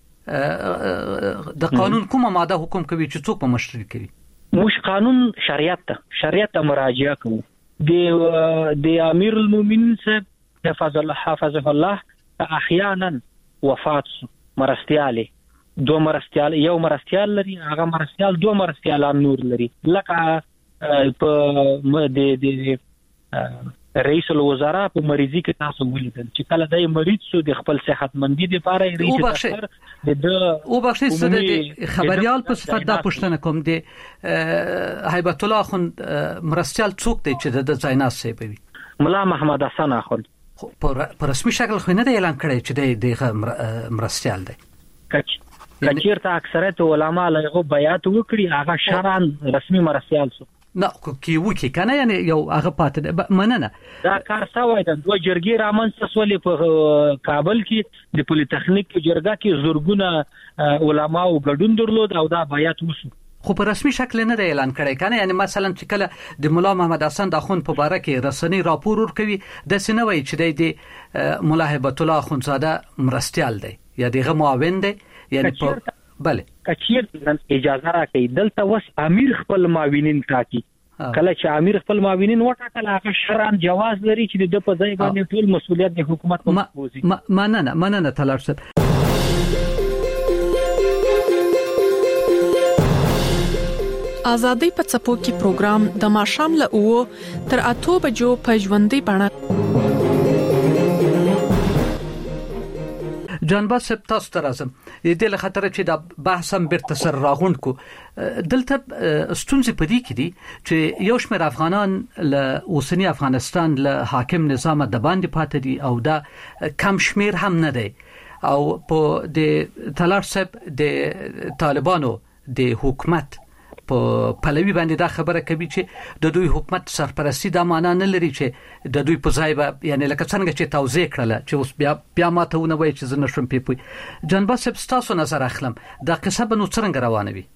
د قانون کومه ماده حکم کوي چې څوک په مشر کوي مش قانون شریعت ته مراجعه کوي د امیر المؤمنین صاحب حفظه الله احیانا وفات مرستیاله دو مرستیال یو مرستیال لري هغه مرستیال دو مرستیالان نور لري لکه په د رئیس الوزراء په مریضي کې تاسو ولیدل چې کله دای مریض شو د خپل صحتمندي لپاره رئیس او بخښي د خبريال په صفت دا پښتنه کوم دی هیبت الله خون مرستیال څوک دی چې د زایناس سیبوي ملا محمد حسن اخوند په رسمي شکل خو نه دی اعلان کړی چې د مرستیال دی کچیرته اکثریت علما له بیعت وکړي هغه شرعاً رسمي مرستیال شو نه کی وکی کنه یعنی یو هغه پاتې مننه دا کار سوای د دوه جرګې رامنځته سولې په کابل کې د پولیټیکنیک جرګه کې زورګونه علما او ګډون درلود او دا بیعت وشو خو په رسمي شکل نه دی اعلان کړی کنه یعنی مثلا چې کله د مولا محمد حسن د خون په باره کې رسنی راپور ورکوي د سنوي چې د مولا هیبت الله خونزاده مرستیال دی یا دغه معاون دی یعنی په بله کچیر اجازه راکړي دلته وس امیر خپل معاونین ټاکي کله چې امیر خپل معاونین وټاکل هغه شرعاً جواز لري چې د په ځای باندې ټول مسولیت د حکومت په مخ مننه طلال صاحب ازادي په چپو کې پروګرام د ماشام له او تر 8 بجو په ژوندۍ بڼه جانباز صاحب تاسو ته راځم د دې خطر چې د بحث هم بیرته سر راغوند کو دلته ستونزې پدې کې دي چې یو شمېر افغانان له اوسنی افغانستان له حاکم نظام د باندې پاتې دي او دا کم شمېر هم نه دی او په د طلال صاحب د طالبانو د حکومت په پلوي باندې دا خبره کوي چې د دوی حکومت سرپرستی دا معنا نه لري چې د دوی په ځای به یعنی لکه څنګه چې توضیح کړله چې اوس بیا ماته ونه وایي چې زه نشم پیپوي جانباز صاحب تاسو نظر اخلم دا قصه به نو څنګه روانه وي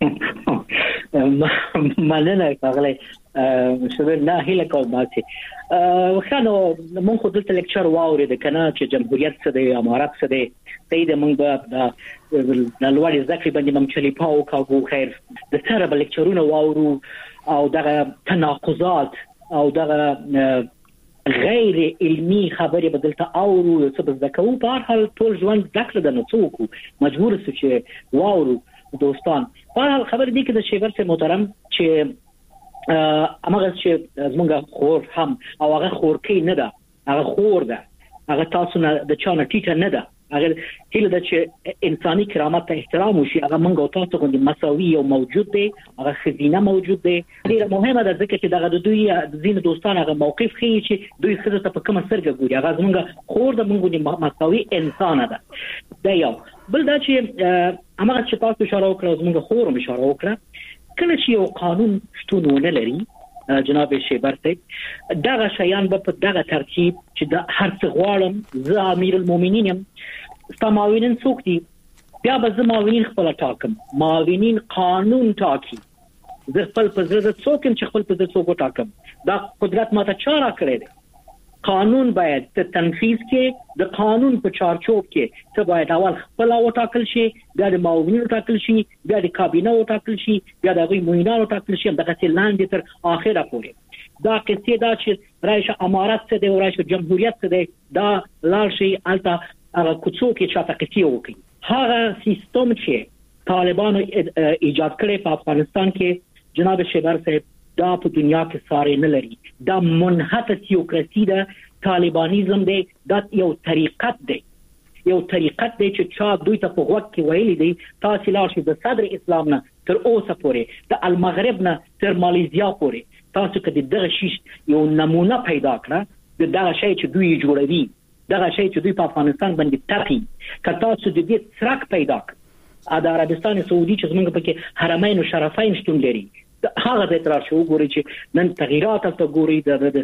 مننه کاغلی شبیر نه هیله کوم ماته وخانو مونږ خو دلته لیکچر واوري د کنه چې جمهوریت څه دی امارات څه دی سید مونږ به د لوړ ذکر باندې مونږ چلی پاو کاغو خیر د سره بل لیکچرونه واورو او دغه تناقضات او دغه غیر علمی خبرې بدلته اورو څه بزکو په هر حال ټول ژوند ذکر د نڅوکو مجبور سو چې واورو دوستان په هر خبر دي کې د شیبر سے محترم چې امغه چې زمونږ خور هم او هغه خور کې نه ده هغه خور ده هغه تاسو نه د چانه ټیټه نه ده هغه هله د چې انساني کرامت ته احترام وشي هغه موږ تاسو غوندي مساوي او موجود دي هغه خزینه موجود دي ډیره مهمه ده ځکه چې دغه دوی ځین دوستان هغه موقف خي چې دوی خزه ته په کومه سرګه ګوري هغه زمونږ خور د موږ مساوي انسان ده دا یو بل دا چې امغه چې تاسو اشاره وکړه زمونږ خور اشاره وکړه کله چې یو قانون شتون ونه لري جناب شیبر صاحب دغه شیان په دغه ترتیب چې د هر څه غواړم زه امیر المؤمنین یم معاونین څوک دي بیا به زه معاونین خپل ټاکم معاونین قانون ټاکي زه خپل په ځای څوک چې خپل په ځای څوک ټاکم دا قدرت ماته چا را کړی دی قانون باید ته تنفیذ کې د قانون په چارچوب کې ته باید اول خپل وټاکل شي بیا د معاونین وټاکل شي بیا د کابینه وټاکل شي بیا د غوی معاونین وټاکل شي دغه څه لاندې تر اخره پورې دا کیسه دا چې رئیس امارات څه دی او رئیس جمهوریت څه دی دا لار شي الته هغه کوڅو کې چاته کیسه وکړي هغه سیستم چې طالبانو ایجاد کړی په افغانستان کې جناب شیبر صاحب دا په دنیا کې ساري نه لري دا منحط تیوکراسي ده طالبانیزم دی دا یو طریقت دی یو طریقت دی چې چا دوی ته په وخت کې ویلي دی تاسو لاړ شئ د صدر اسلام نه تر اوسه پورې د المغرب نه تر ماليزیا پورې تاسو کدي دغه شی یو نمونه پیدا کړه د دغه شی چې دوی جوړوي دغه شی چې دوی په افغانستان باندې تپي که تاسو د دې څرک پیدا کړئ د عربستان سعودي چې زمونږ پکې حرمین او شرفین شتون لري هغه د تر شو ګوري چې نن تغیرات ته ګوري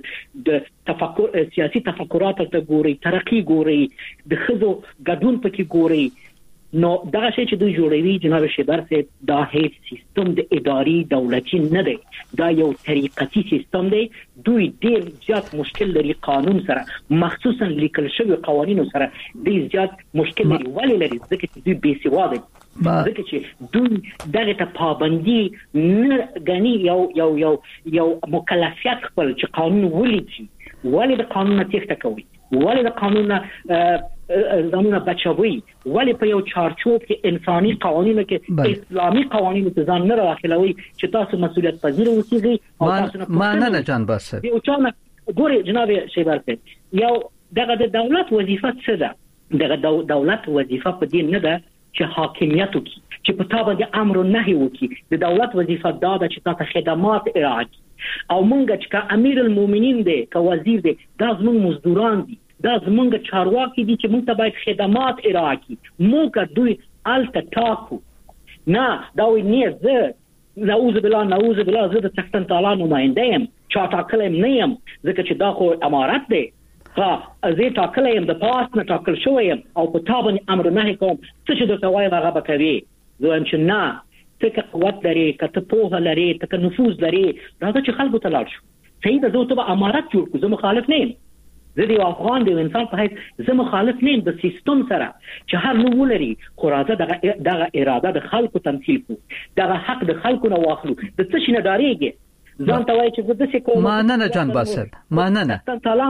د تفکر سیاسي تفکرات ته ګوري ترقی ګوري د خزو ګډون پکې ګوري نو دا شی چې دوی جوړوي جناب شیبر سي دا هیڅ سیستم د اداري دولتي نه دی دا یو طریقتي سیستم دی دوی ډیر زیات مشکل لري قانون سره مخصوصا لیکل شوی قوانینو سره ډیر زیات مشکل لري ولې لري ځکه چې دوی بې سواده ځکه چې دوی دغه ته پابندي نه غني یو مکلفیت خپل چې قانون ولیکي ولې د قانون تخته کوي ولې د قانون زمونه بچوي ولې په یو چارچوب کې انساني قوانینو کې اسلامي قوانینو ته ځان نه راخلوي چې تاسو مسؤلیت پذیر اوسئ او تاسو نه جان باسه یو چانه ګوري جناب شیبر یو دغه د دولت وظیفه څه ده دغه دولت وظیفه په دې نه ده چې حاکمیت وکړي چې په تابع د امر او نهي وکړي د دولت وظیفه دا ده چې تاسو خدمات ارائه کړي او مونږ چې امیر المؤمنین دی که وزیر دی دا زموږ مزدوران دي دا زمونږ چارواکي دي چې موږ ته باید خدمات ارائه کړي موږ دوی الته ټاکو نه دا وی نه زه نعوذ بالله زه د څښتن تعالی نماینده یم چا ټاکلم نه یم ځکه چې دا خو امارت دی زه ټاکلم د پاس نه ټاکل شوم او په تابع امر نه کوم څه چې د توای هغه بکوي زه هم چې نه ته قوت لري کته په لري ته نفوذ لري راځه چې خلکو ته لاړ شو صحیح ده زه ته امارت جوړ کو زه مخالف نه یم زه د افغان د انسان په هیڅ زه مخالف نه یم د سیستم سره چې هر نو ولري خو راځه دغه اراده د خلکو تمثيل کو دغه حق د خلکو نه واخلو د څه شي نه ډاریږي ځان ته وایي چې د څه کوم ما نه جان باسد ما نه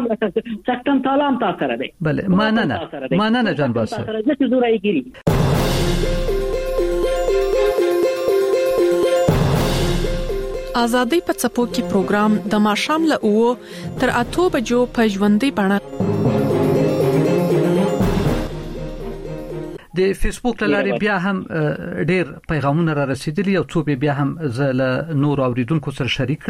څنګه سلام تاسو سره دی بله ما نه جان باسد سره چې زورای ګيري ازادي په څپو کې پروګرام د ماشام له اوو تر 8 بجو په ژوندۍ بڼه د فیسبوک لارې بیا هم ډېر پیغامونه را رسیدلي او څو بیا هم زله نور اوریدونکو سره شریک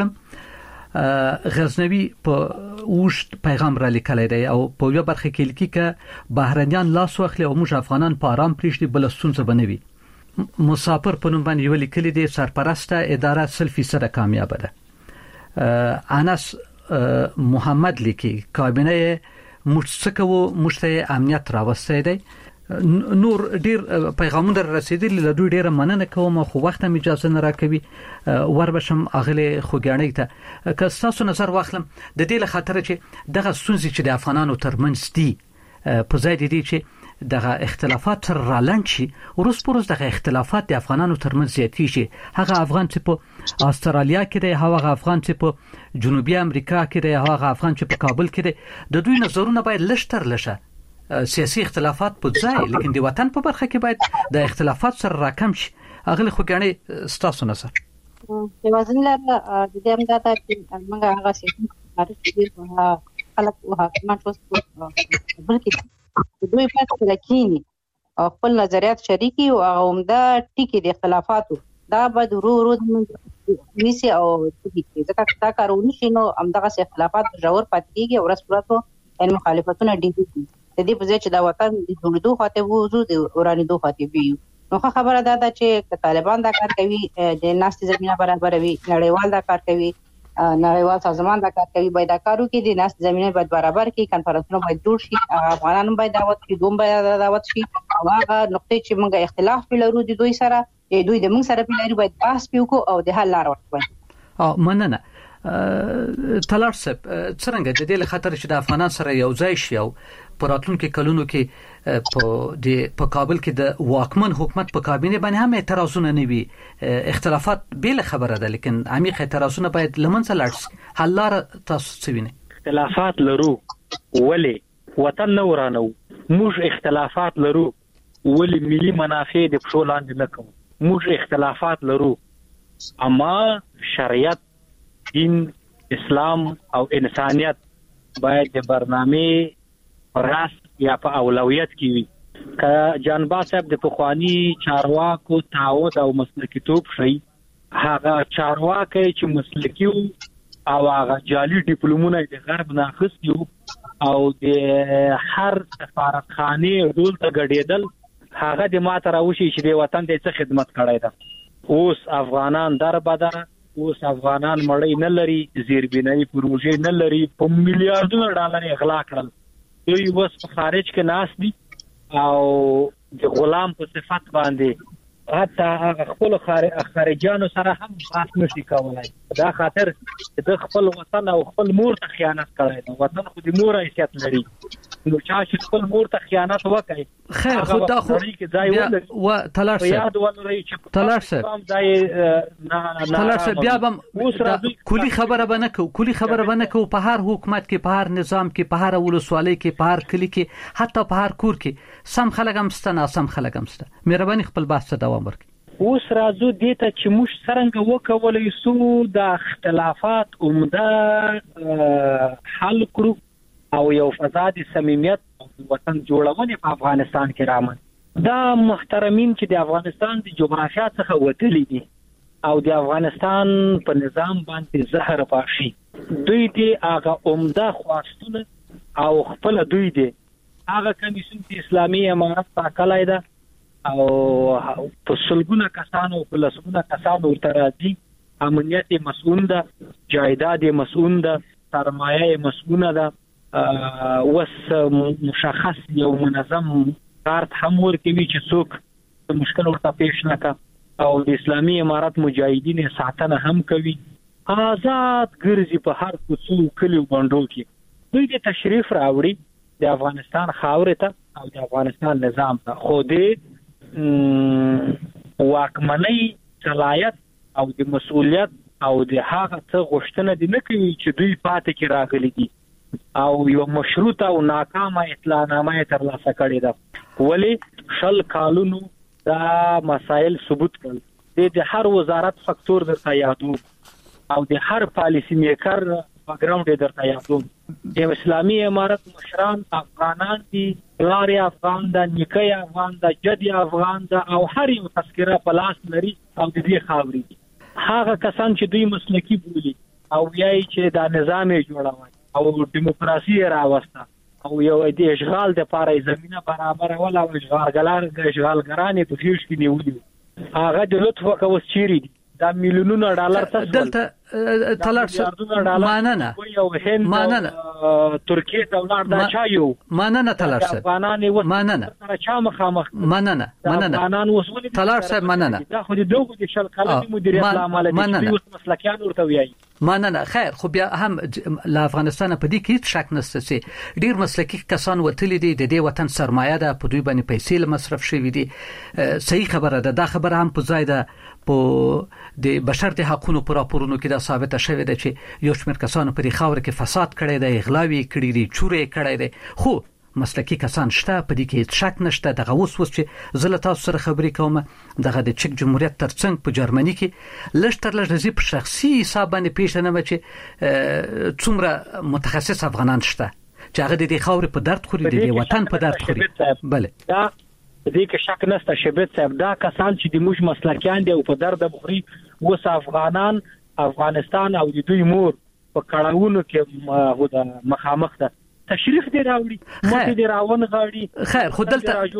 کړم غزنوي په اوښ پیغام را لیکلی دی او په یو برخه کې لیکي چې بهرنیان لاس واخلي او موږ افغانان په آرام پریږدي بل ستونزه بنوي مسافر په نوم باندې ویل کلی دی سرپرسته اداره 100% کامیاب ده انس محمد لیکي کابینه مشتکو مشته امنیت راوستي دی نور ډیر پیغامونه رسیدلي له دوی ډیره مننه کوم خو وخت هم اجازه نه راکوي وربشم اغله خوګانی ته که تاسو نظر واخلم د دې له خاطر چې دغه سونځي چې د افغانانو ترمنځ دي په ځای دي چې دغه اختلافات رالند شي ورس پروس دغه اختلافات د افغانانو ترمنځ زیاتی شي هغه افغان چې په استرالیا کې دی هغه افغان چې په جنوبي امریکا کې دی هغه افغان چې په کابل کې دی د دوی نظرونه باید لشتر لشه سیاسي اختلافات په ځای لیکن د وطن په برخه کې باید د اختلافات سره راکم شي اغله خوګانی ستاسو نظر د وزنلر د دې امداده چې موږ هغه سیاسي مارکیټ خلک او حکومت اوس بلکې دوی په لکینی او خپل نظریات شریکي او عمده ټکی د اختلافاتو دا به ورو نیسی او ټکی ځکه تا کارونه شنو همدغه اختلافات جوړ پاتېږي او رسماتو ان مخالفتونه ډیږي د دې په ځای چې دا وطن د جوړېدو خاطر وځو د ورانېدو خاطر وي نو خبره ده چې طالبان دا کار کوي د ناستي زمينه برابروي نړیوال دا کار کوي نړیوال سازمان دا کار کوي باید دا کارو کې د ناستي زمينه باید برابر کړي کانفرنسونه باید جوړ شي افغانانو باید دعوت شي دوم باید دعوت شي او هغه نقطې چې موږ اختلاف پیلرو د دوی سره دوی د موږ سره پیلرو باید بحث پیوکو او د حل لار ورکړي مننه تلارسب څنګه د دې خاطر چې د افغانان سره یو ځای شي او پراتلونکو کلونو کې په کابل کې د واکمن حکومت په کابینه باندې هم اعتراضونه نه وي اختلافات بیل خبره ده لیکن عمیق اعتراضونه باید لمنځه لاړ شي حل لار تاسو څه وینئ اختلافات لرو ولی وطن نه ورانو موږ اختلافات لرو ولی ملي منافع د پښو لاندې نه کوو موږ اختلافات لرو اما شریعت دین اسلام او انسانیت باید د برنامه راس یا په اولویت کې وي ک جانبا صاحب د پخوانی چارواکو تعهد او مسلکیتوب شي هغه چارواکي چې مسلکی او هغه جعلي ډیپلومونه د غرب نه اخیستي او د هر سفارتخانه ډول ته ګډېدل هغه د ماته راوشي چې د وطن د څه خدمت کړای دا اوس افغانان در بدر اوس افغانان مړی نه لري زیربینای پروژې نه لري په میلیارډونو ډالر اغلا کړل دوی اوس په خارج کې ناس دي او د غلام په صفت باندې حتی هغه خپل خارجانو سره هم بحث نشي کولای دا خاطر د خپل وطن او خپل مور ته خیانت کړی دا وطن خو د مور حیثیت لري نو چې خپل مور ته خیانت وکړي خیر خدا خو و تلار یاد ولري چې تلار بیا بم کلی خبره بنه کو په هر حکومت کې په هر نظام کې په هر ولسوالۍ کې په هر کلی کې حتی په هر کور کې سم خلک هم ستنه سم خلک هم ستنه مهرباني خپل بحث ته دوام ورکړئ اوس راځو دې ته چې موږ څنګه وکولای شو د اختلافات عمده حل کړو او یو فضا د صمیمیت وطن جوړونه په افغانستان کې رامن دا محترمین چې د افغانستان د جغرافیا څخه وتلي دي او د افغانستان په نظام باندې زهر پاشي دوی دې هغه عمده خواستونه او خپل دوی دې هغه کمیسیون چې اسلامي امارت تاکلای ده او په سلګونه کسانو په لسګونه کسانو ترازی امنیت مسؤل ده جایداد مسؤل ده سرمایه مسؤل ده وس مشخص یو منظم کارت هم ورکوي چې څوک مشکل ورته پیش نکړي او د اسلامي امارت مجاهدین ساتنه هم کوي آزاد ګرځي په هر کوڅو کلیو بندو کې دوی د تشریف راوړي د افغانستان خاورې ته او د افغانستان نظام ته خو دې واکمنۍ صلاحیت او د مسؤلیت او د هغه څه غوښتنه دي نه کوي چې دوی پاتې کې راغلي دي او یو مشروطه او ناکامه اطلاعنامه ترلاسه کړې ده ولی شل کالونو دا مسائل ثبوت کړل د هر وزارت فاکتور درته یادو او د هر پالیسی میکر بیکګراوند درته یادو د اسلامي امارت مشران افغانان دي لاري افغان دا نیکي افغان دا جدي افغان دا او هر یو تذکره پلاس لري او د دې خاوري هغه کسان چې دوی مسلکی بولي او یای چې دا نظام جوړوي او دیموکراسي راوسته او یو د اشغال د پاره زمينه برابر ولا اشغالګران په فیوش کې نیولي هغه د لطف کوس چیرې دي دا میلیونونه ډالر دلته تلار ماننه ترکیه دولار دا چا یو ماننه تلار ماننه چا مخامخ ماننه تلار صاحب ماننه دا خو د دوه د شل کلمې مدیریت عمل دي مسلکیان ورته وایي ماننه خیر خو بیا هم له افغانستان په دې کې شک نشته چې ډیر مسلکی کسان وتلی دي د دې وطن سرمایه ده په دوی باندې پیسې مصرف شوی دي صحیح خبره ده دا خبره هم په ځای ده په د بشر د حقوقو پر راپورونو کې دا ثابت شوی ده چې یو شمېر کسانو په خاور کې فساد کړی دی اغلاوي کړی دی چورې کړی دی خو مسلکی کسان شته په دې کې شک نشته دغه اوس چې زله تاسو سره خبرې کوم دغه د چک جمهوریت ترڅنګ په جرمني کې لږ لږ په شخصي حساب باندې پیژنم چې څومره متخصص افغانان شته چې هغه د خاور په درد خوري د وطن په درد خوري بله دا دې کې شک نشته شبت صاحب دا کسان چې د موږ مسلکیان دي او په درد بخوري وس افغانان افغانستان او د دوی مور په کړهونو کې مخامخ ده تشریف دی راوړي مخې دی راون غاړي خیر خو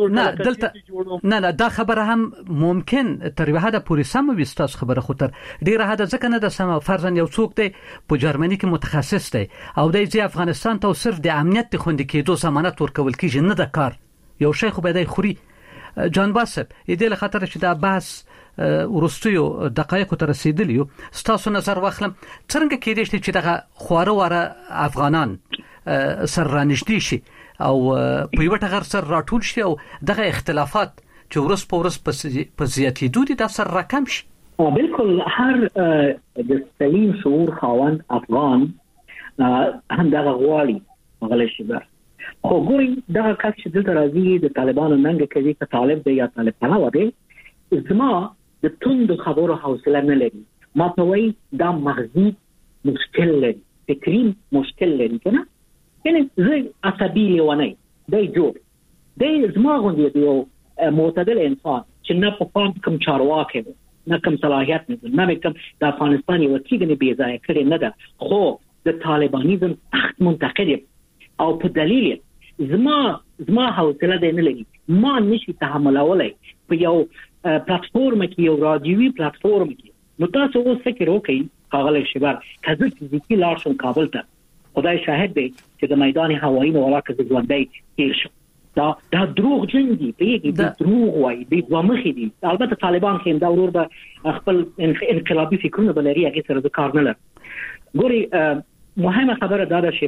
دلته نه دا خبره هم ممکن تر یو حد پورې سم وي تاسو خبره خو تر ډیره حد ځکه نه د سم فرضاً یو څوک دی په جرمني کې متخصص دی او د افغانستان ته صرف د امنیت د خوندې کېدو ضمانت ورکول کیږي نه د کار یو شی خو به دی خوري جان باسب دې له خاطر چې دا بحث ورستیو دقایق ته رسیدلی تاسو نظر واخلم څنګه کېدې چې دغه خواره واره افغانان سر رانشدي شي او په یو ټغر سر راټول شي او دغه اختلافات چې ورس په ورس په زیاتېدو دي د سر رقم شي بالکل هر د سلیم شعور خاوند افغان هم دغه غواړي مغلې شي خو ګوري دغه کس چې دلته راځي د طالبانو ننګ کوي که طالب دی یا طالب پناه دی زما د توند خبرو حوصله نه لري ما ته وایي دا مغزي مشکل لري فکري مشکل لري کنه یعنی زه عصبي لیونی دی جوړ د زما غوندي یو معتدل انسان چې نه په فهم کوم چارواکي نه کوم صلاحیت نه کوم د افغانستان یو کېږي بي ځای کړی نه ده خو د طالبانیزم سخت منتقد او په دلیل زما حوصله ده نه لګي ما نشي تحملولای په یو پلیټفورم کې یو رادیوي پلیټفورم کې نو تاسو اوس فکر وکړئ هغه شبر کله فزیکی لار شم کابل ته خدای شاهد دی چې د میدان هوایی نو راکه ځوندای تیر شو دا دروغ جن دي پیږي دا دروغ وای دي ومخې دي البته طالبان کې دا ورور به خپل انقلابي فکرونه بلري هغه سره د کار نه لري ګوري مهمه خبره دا ده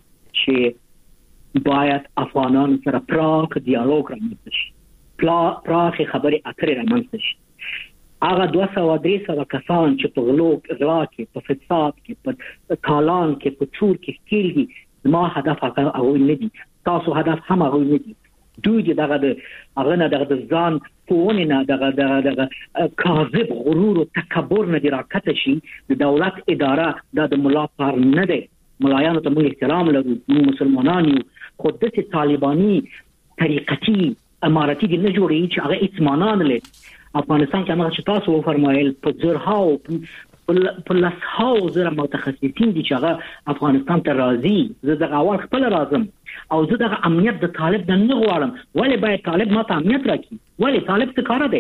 چې باید افغانان سره پراخ ډیالوګ رامنځته شي پراخ خبرې اترې رامنځته شي هغه 200-300 کسان چې په غلو کې په فساد کې په کالان کې په چور کې کېږي ما هدف هغه نه دي تاسو هدف هم هغه نه دي دوی دغه د ځان پونه نه دغه کاذب غرور او تکبر نه راکته شي د دولت اداره د مولا پر نه ده ملایانو ته موږ احترام لرو مسلمانان یو خو د طالباني طریقتي امارتي نه جوړي چې هغه اطمینان لري افغانستان کې هغه چې تاسو فرمایل په زرهاو په لسهاو زره متخصصین دي چې هغه افغانستان ته راځي زه دغه اول خپل راځم او زه دغه امنیت د طالب نه غواړم ولی باید طالب ماته امنیت راکړي ولی طالب څه کار دی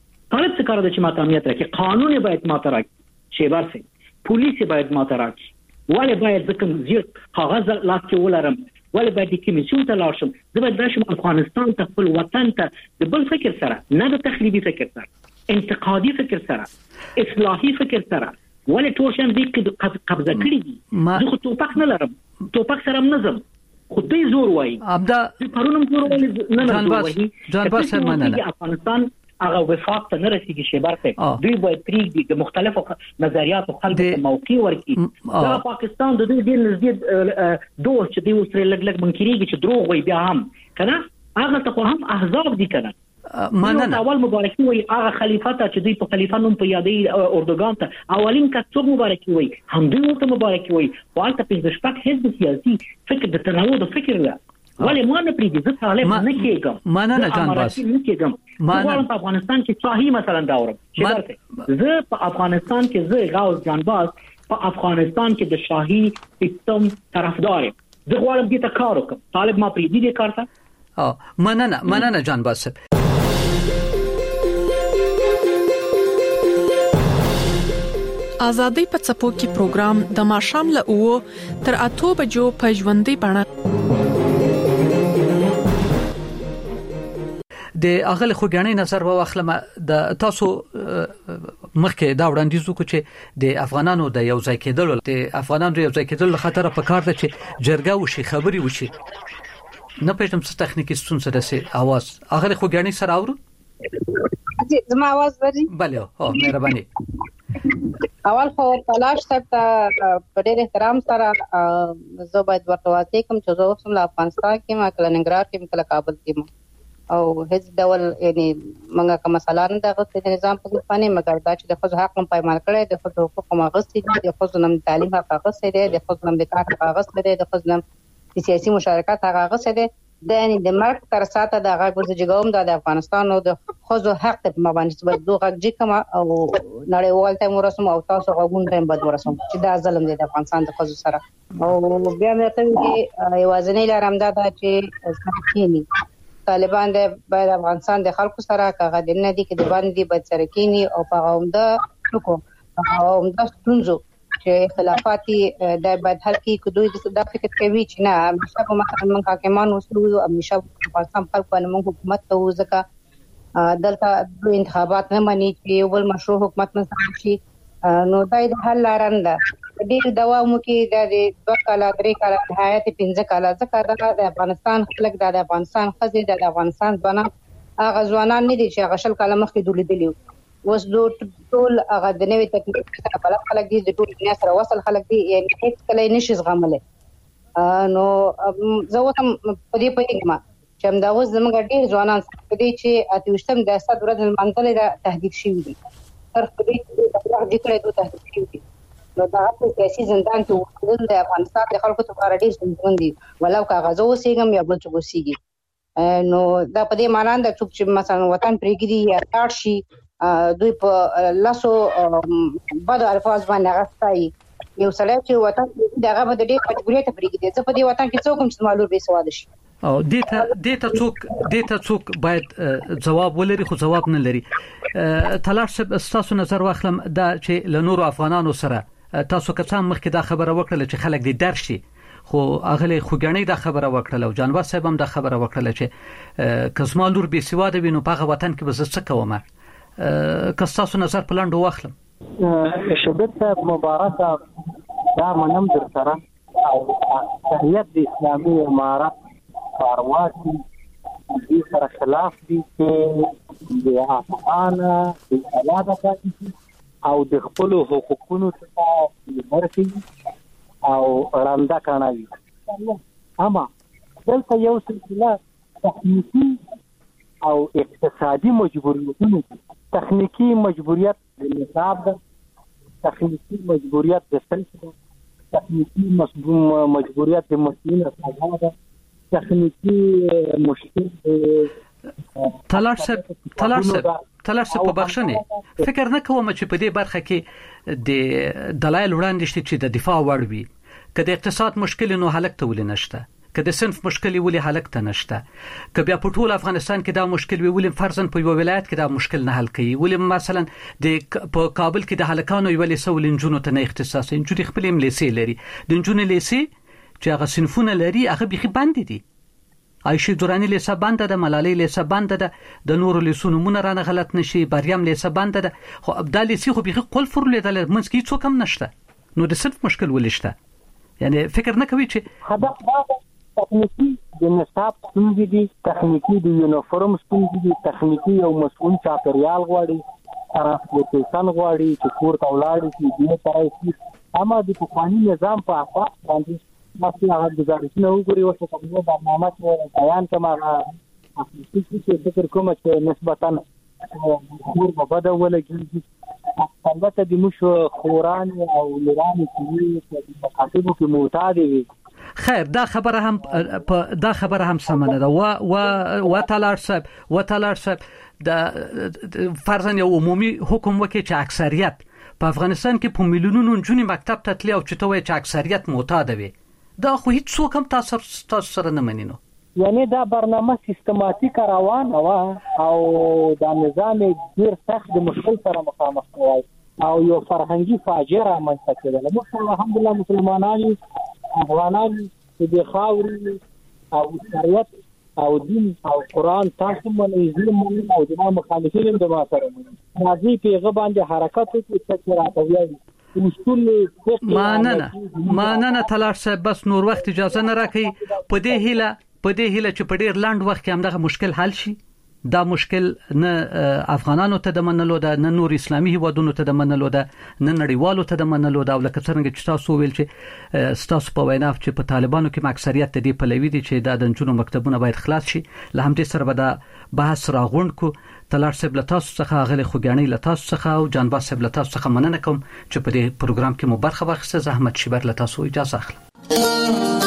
چې ماته امنیت راکړي قانون باید ماته راکړي شیبر سي پولیس باید ماته راکړي ولی باید ځکه زیر کاغذ لاس کې ولرم ولی باید د کمیسیون ته لاړ شم زه باید راشم افغانستان ته خپل وطن ته د بل فکر سره نه د تخریبي فکر سره انتقادي فکر سره اصلاحي فکر سره ولی ټول شم دې کې قبضه کړی دي زه خو توپک نه لرم توپک سره نظم خدای زور وایي ابدا پرونم زور وایي نه جانباز مننه افغانستان هغه وفاق ته نه رسیږي شیبر ته دوی باید پریږدي د مختلفو نظریاتو خلکو ته موقع ورکړي دا پاکستان د دوی ډیر نږدې دوست چې دوی اوسره لګ منکريږي چې دروغ وایي بیا هم کنه هغه ته هم احزاب دي کنه مننه اول مبارکي وایي هغه خلیفہ ته چې دوی په خلیفہ نوم په یادې اردوغان ته اولین کڅوغ مبارکي وایي هم دوی ورته مبارکي وایي والته په شپږ حزب سیاسي فکر د تنوع د فکر لا ولی ما نه پریږدي زه طالب نه کېږم مننه جانباز نه کېږم زه په افغانستان کې صحیح مثلا داورم زه په افغانستان کې زه غاوز جانباز په افغانستان کې د شاهي سیستم طرفدار یم زه غواړم دې ته کار وکړم طالب ما پریږدي دې کار ته مننه جانباز ازادي په څپو کې پروګرام د ماشام له او تر 8 بجو په ژوندۍ بڼه د اغل خوګانی نظر واخلم د تاسو مخکې دا وړاندیز وکړو چې د افغانانو د یو ځای کېدل د افغانانو د یو ځای کېدل خطر په کار ده چې جرګه وشي خبري وشي نه پېژنم څه تخنیکی ستونزه ده سي आवाज اغل خوګانی سره اورو زما आवाज وري بله مهرباني اول خو تلاش ته په ډېر احترام سره زه باید ورته واځي کوم چې زه اوسم له افغانستان کې ما کله ننګرهار کې کله کابل کې او هیڅ ډول یعنی منګه کوم مثلا نه دغه نظام په ځانې مګر دا چې د خپل حق په پایمال کړي د خپل حقوق مغصي دي د خپل نم تعلیم حق غوښتي دي د خپل نم د کار حق غوښتي دي د خپل نم سیاسي مشارکت حق غوښتي دي د یعنی د مرګ تر ساته د هغه ګرځېګوم د افغانستان او د خپل حق په مبانی چې دوه غږی کما او نړیوال ته مرسم او تاسو غوون ته بد ورسم چې دا ظلم دی د افغانستان د خپل سره او بیا مې ته کې یوازنی لارم دا چې سکینی طالبان د باید افغانستان د خلکو سره کاغه د نه دي کې د باندې بد سره کینی او په اومده لکو او اومده ستونزو چې خلافاتي د باید حل کې دوی د فکر کوي چې نه همیشه په مثلا من حاکمان وسلو همیشه په پاکستان خلک باندې موږ حکومت ته وځکه دلته د انتخابات نه مانی چې یو بل مشروع حکومت نه شي نو دا د حل لارنده ډیر دوام کې د 2 کاله 3 کاله نهایت 15 کاله ځکه د افغانستان خلک د افغانستان خزي د افغانستان ځوانان هغه ځوانان نه دي چې هغه شل کاله مخکې دولیدلی وس ټول هغه د نوې تکنیک سره بلد خلک دي د ټول دنیا سره وصل خلک دي یعنی هیڅ کله نشي زغمله نو زه وتم په دې پیغام چې هم دا اوس زموږ ډیر ځوانان په دې چې اتوشتم د اسد ورځ منځلې د تهدید شي دي تر دې د ذکر د تهدید شي دي نو دا په سیاسي زندان کې د افغانستان د خلکو لپاره ډیر ستونزمن دي ولو کاغذ اوسېږم یا بل څه اوسېږي نو دا په دې معنی د څوک چې مثلا وطن پرېږدي یا لاړ شي دوی په لاسو بد الفاظ باندې غوښتي یو سړی چې وطن دغه به د دې مجبوریت پرېږدي چې په دې وطن کې څوک هم معلوم به سواد شي او دیتا څوک باید جواب ولري خو جواب نه لري. تلار صاحب تاسو نظر واخلم دا چې ل نورو افغانانو سره تاسو کڅام مخکې دا خبره وکړه چې خلک دې درشي خو اغلی خوګنۍ دا خبره وکړه او جانباز صاحب هم دا خبره وکړه چې کزما لور به سواد وینو په هغه وطن کې به څه کومه که تاسو نظر په لاندې واخلم. شبت صاحب مبارکه دا منم در سره او شریعت د اسلامي امارت کارواتي دې سره خلاف دي چې د افغان د علاوه او د خپل حقوقونو څخه ورسي او راندا کړنوي. اما دلته یو سلسله تخنیکی او اقتصادي مجبوریتونه تخنیکی مجبوریت د نصاب ده تخنیکی مجبوریت د سلسله تخنیکی مجبوریت د مسؤلین سره ده تخنیکی مشکل تلار صاحب په بخښنه فکر نه کوم چې په دې برخه کې د دلایل وړاندې شته چې د دفاع وړ وي که د اقتصاد مشکل نو حل ته نشته که د صنف مشکل ویلي حل ته نشته که بیا په ټول افغانستان کې دا مشکل ویلي فرضاً په یو ولایت کې دا مشکل نه حل کوي ویلي مثلا په کابل کې د هلکانو ویلي سول انجونو ته نه اختصاص انجونی خپل لیسې لري د انجونی لیسې چې هغه صنفونه لري هغه بيخي باندې دي عائشه دورانی لیسه بنده ده ملالۍ لیسه بنده ده د نورو لیسونو مونږ رانه غلط نشي بریم لیسه بنده ده خو ابدال لیسې خو بيخي قل فرلې د منځ کې څوک هم نشته نو د صرف مشکل ولشته یعنی فکر نه کوي چې هدف تخنیکی د نصاب ستونزې دي تخنیکی د یونیفورم ستونزې دي تخنیکی او مسؤل چاپریال غواړي ترانسپورټیشن غواړي چې کور ته ولاړ شي دې طرح اما د قانوني نظام په اساس باندې مخکې هغه گزارشونه وګوري او څه کومه برنامه چې بیان کما چې فکر کوم چې نسبتاً خور په بده ولګي البته د مشو خوران او لران چې په خاطرو کې معتاد وي. خیر دا خبره هم سمنه ده و تلار صاحب د فرضاً یو عمومي حکم وکړي چې اکثریت په افغانستان کې په میلیونونو جنونی مکتب ته تللی او چې توې چې اکثریت معتاد وي دا خو هیڅ څوک هم تاسو سره نه منینو یعنی دا برنامه سیستماتیک روان او دا نظام ډیر سخت د مشکل سره مخامخ دی او یو فرهنګي فاجعه رامنځته کېدله. موږ الحمدلله مسلمانان افغانان چې د خاوري او شریعت او دین او قران تاسو باندې او د مخالفین د ما سره راځي پیغه باندې حرکت کوي چې راځي ماننه تلار صاحب بس نور وخت اجازه نه راکړي په دې هیله چې په ډیر لاند وخت کې هم دغه مشکل حل شي دا مشکل نه افغانانو ته د منلو ده نه نور اسلامي هیوادونو ته د منلو ده نه نړیوالو ته د منلو ده او لکه څنګه چې تاسو ویل چې تاسو په وینا چې په طالبانو کې اکثریت د دې پلوي دي چې د جنونو مکتبونه باید خلاص شي له همدې سره به دا بحث راغونډ کو. تلار صاحب له تاسو څخه غلي خوګانی له تاسو څخه او جانباز صاحب له تاسو څخه مننه کوم چې په دې پروګرام کې مو برخه واخیسته. زحمت شبر له تاسو اجازه اخلم.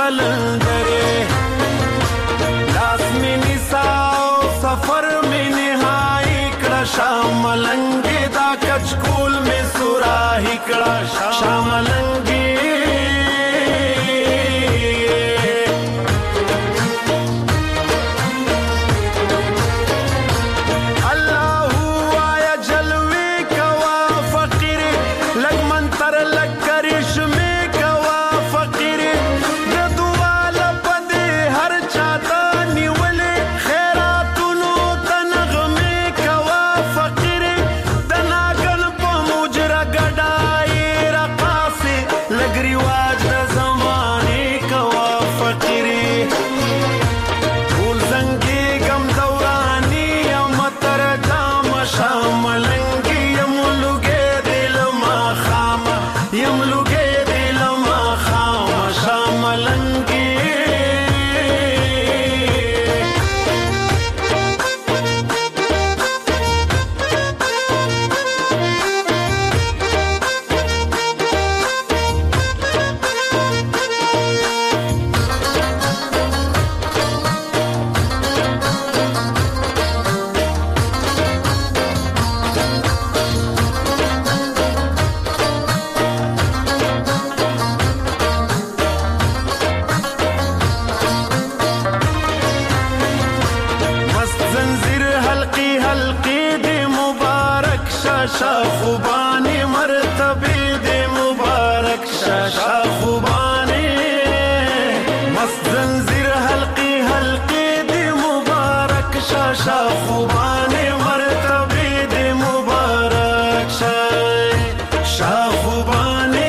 قلندره لاس منی ساو سفر میں نهائی کړه شاملنګي دا کچکول میں سوراهي کړه شاملنګي شاخوبانی مرتبه دی مبارک شاخوبانی مست زنجیر حلقی حلقی دی مبارک شاخوبانی مرتبه دی مبارک شاخوبانی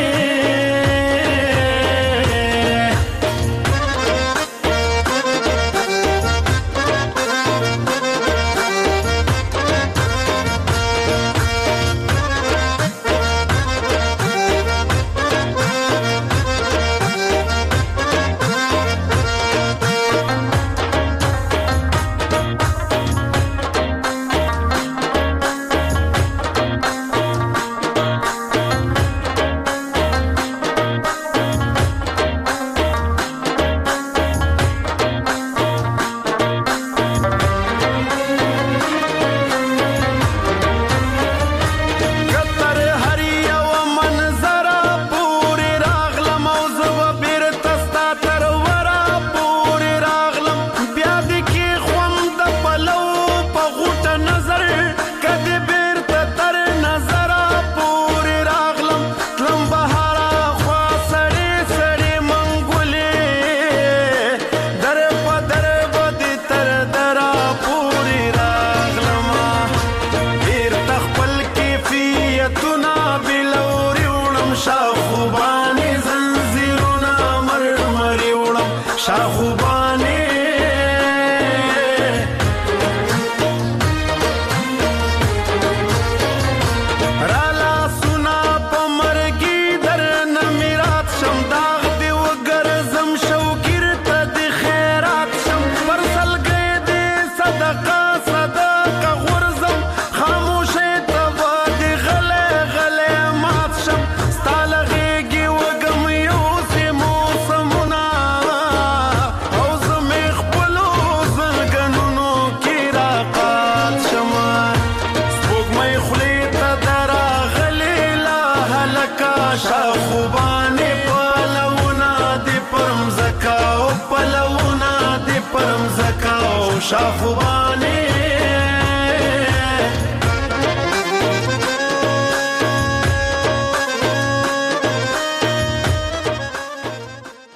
شاخوبانی پلونا دی پرم زکاو پلونا دی پرم زکاو شاخوبانی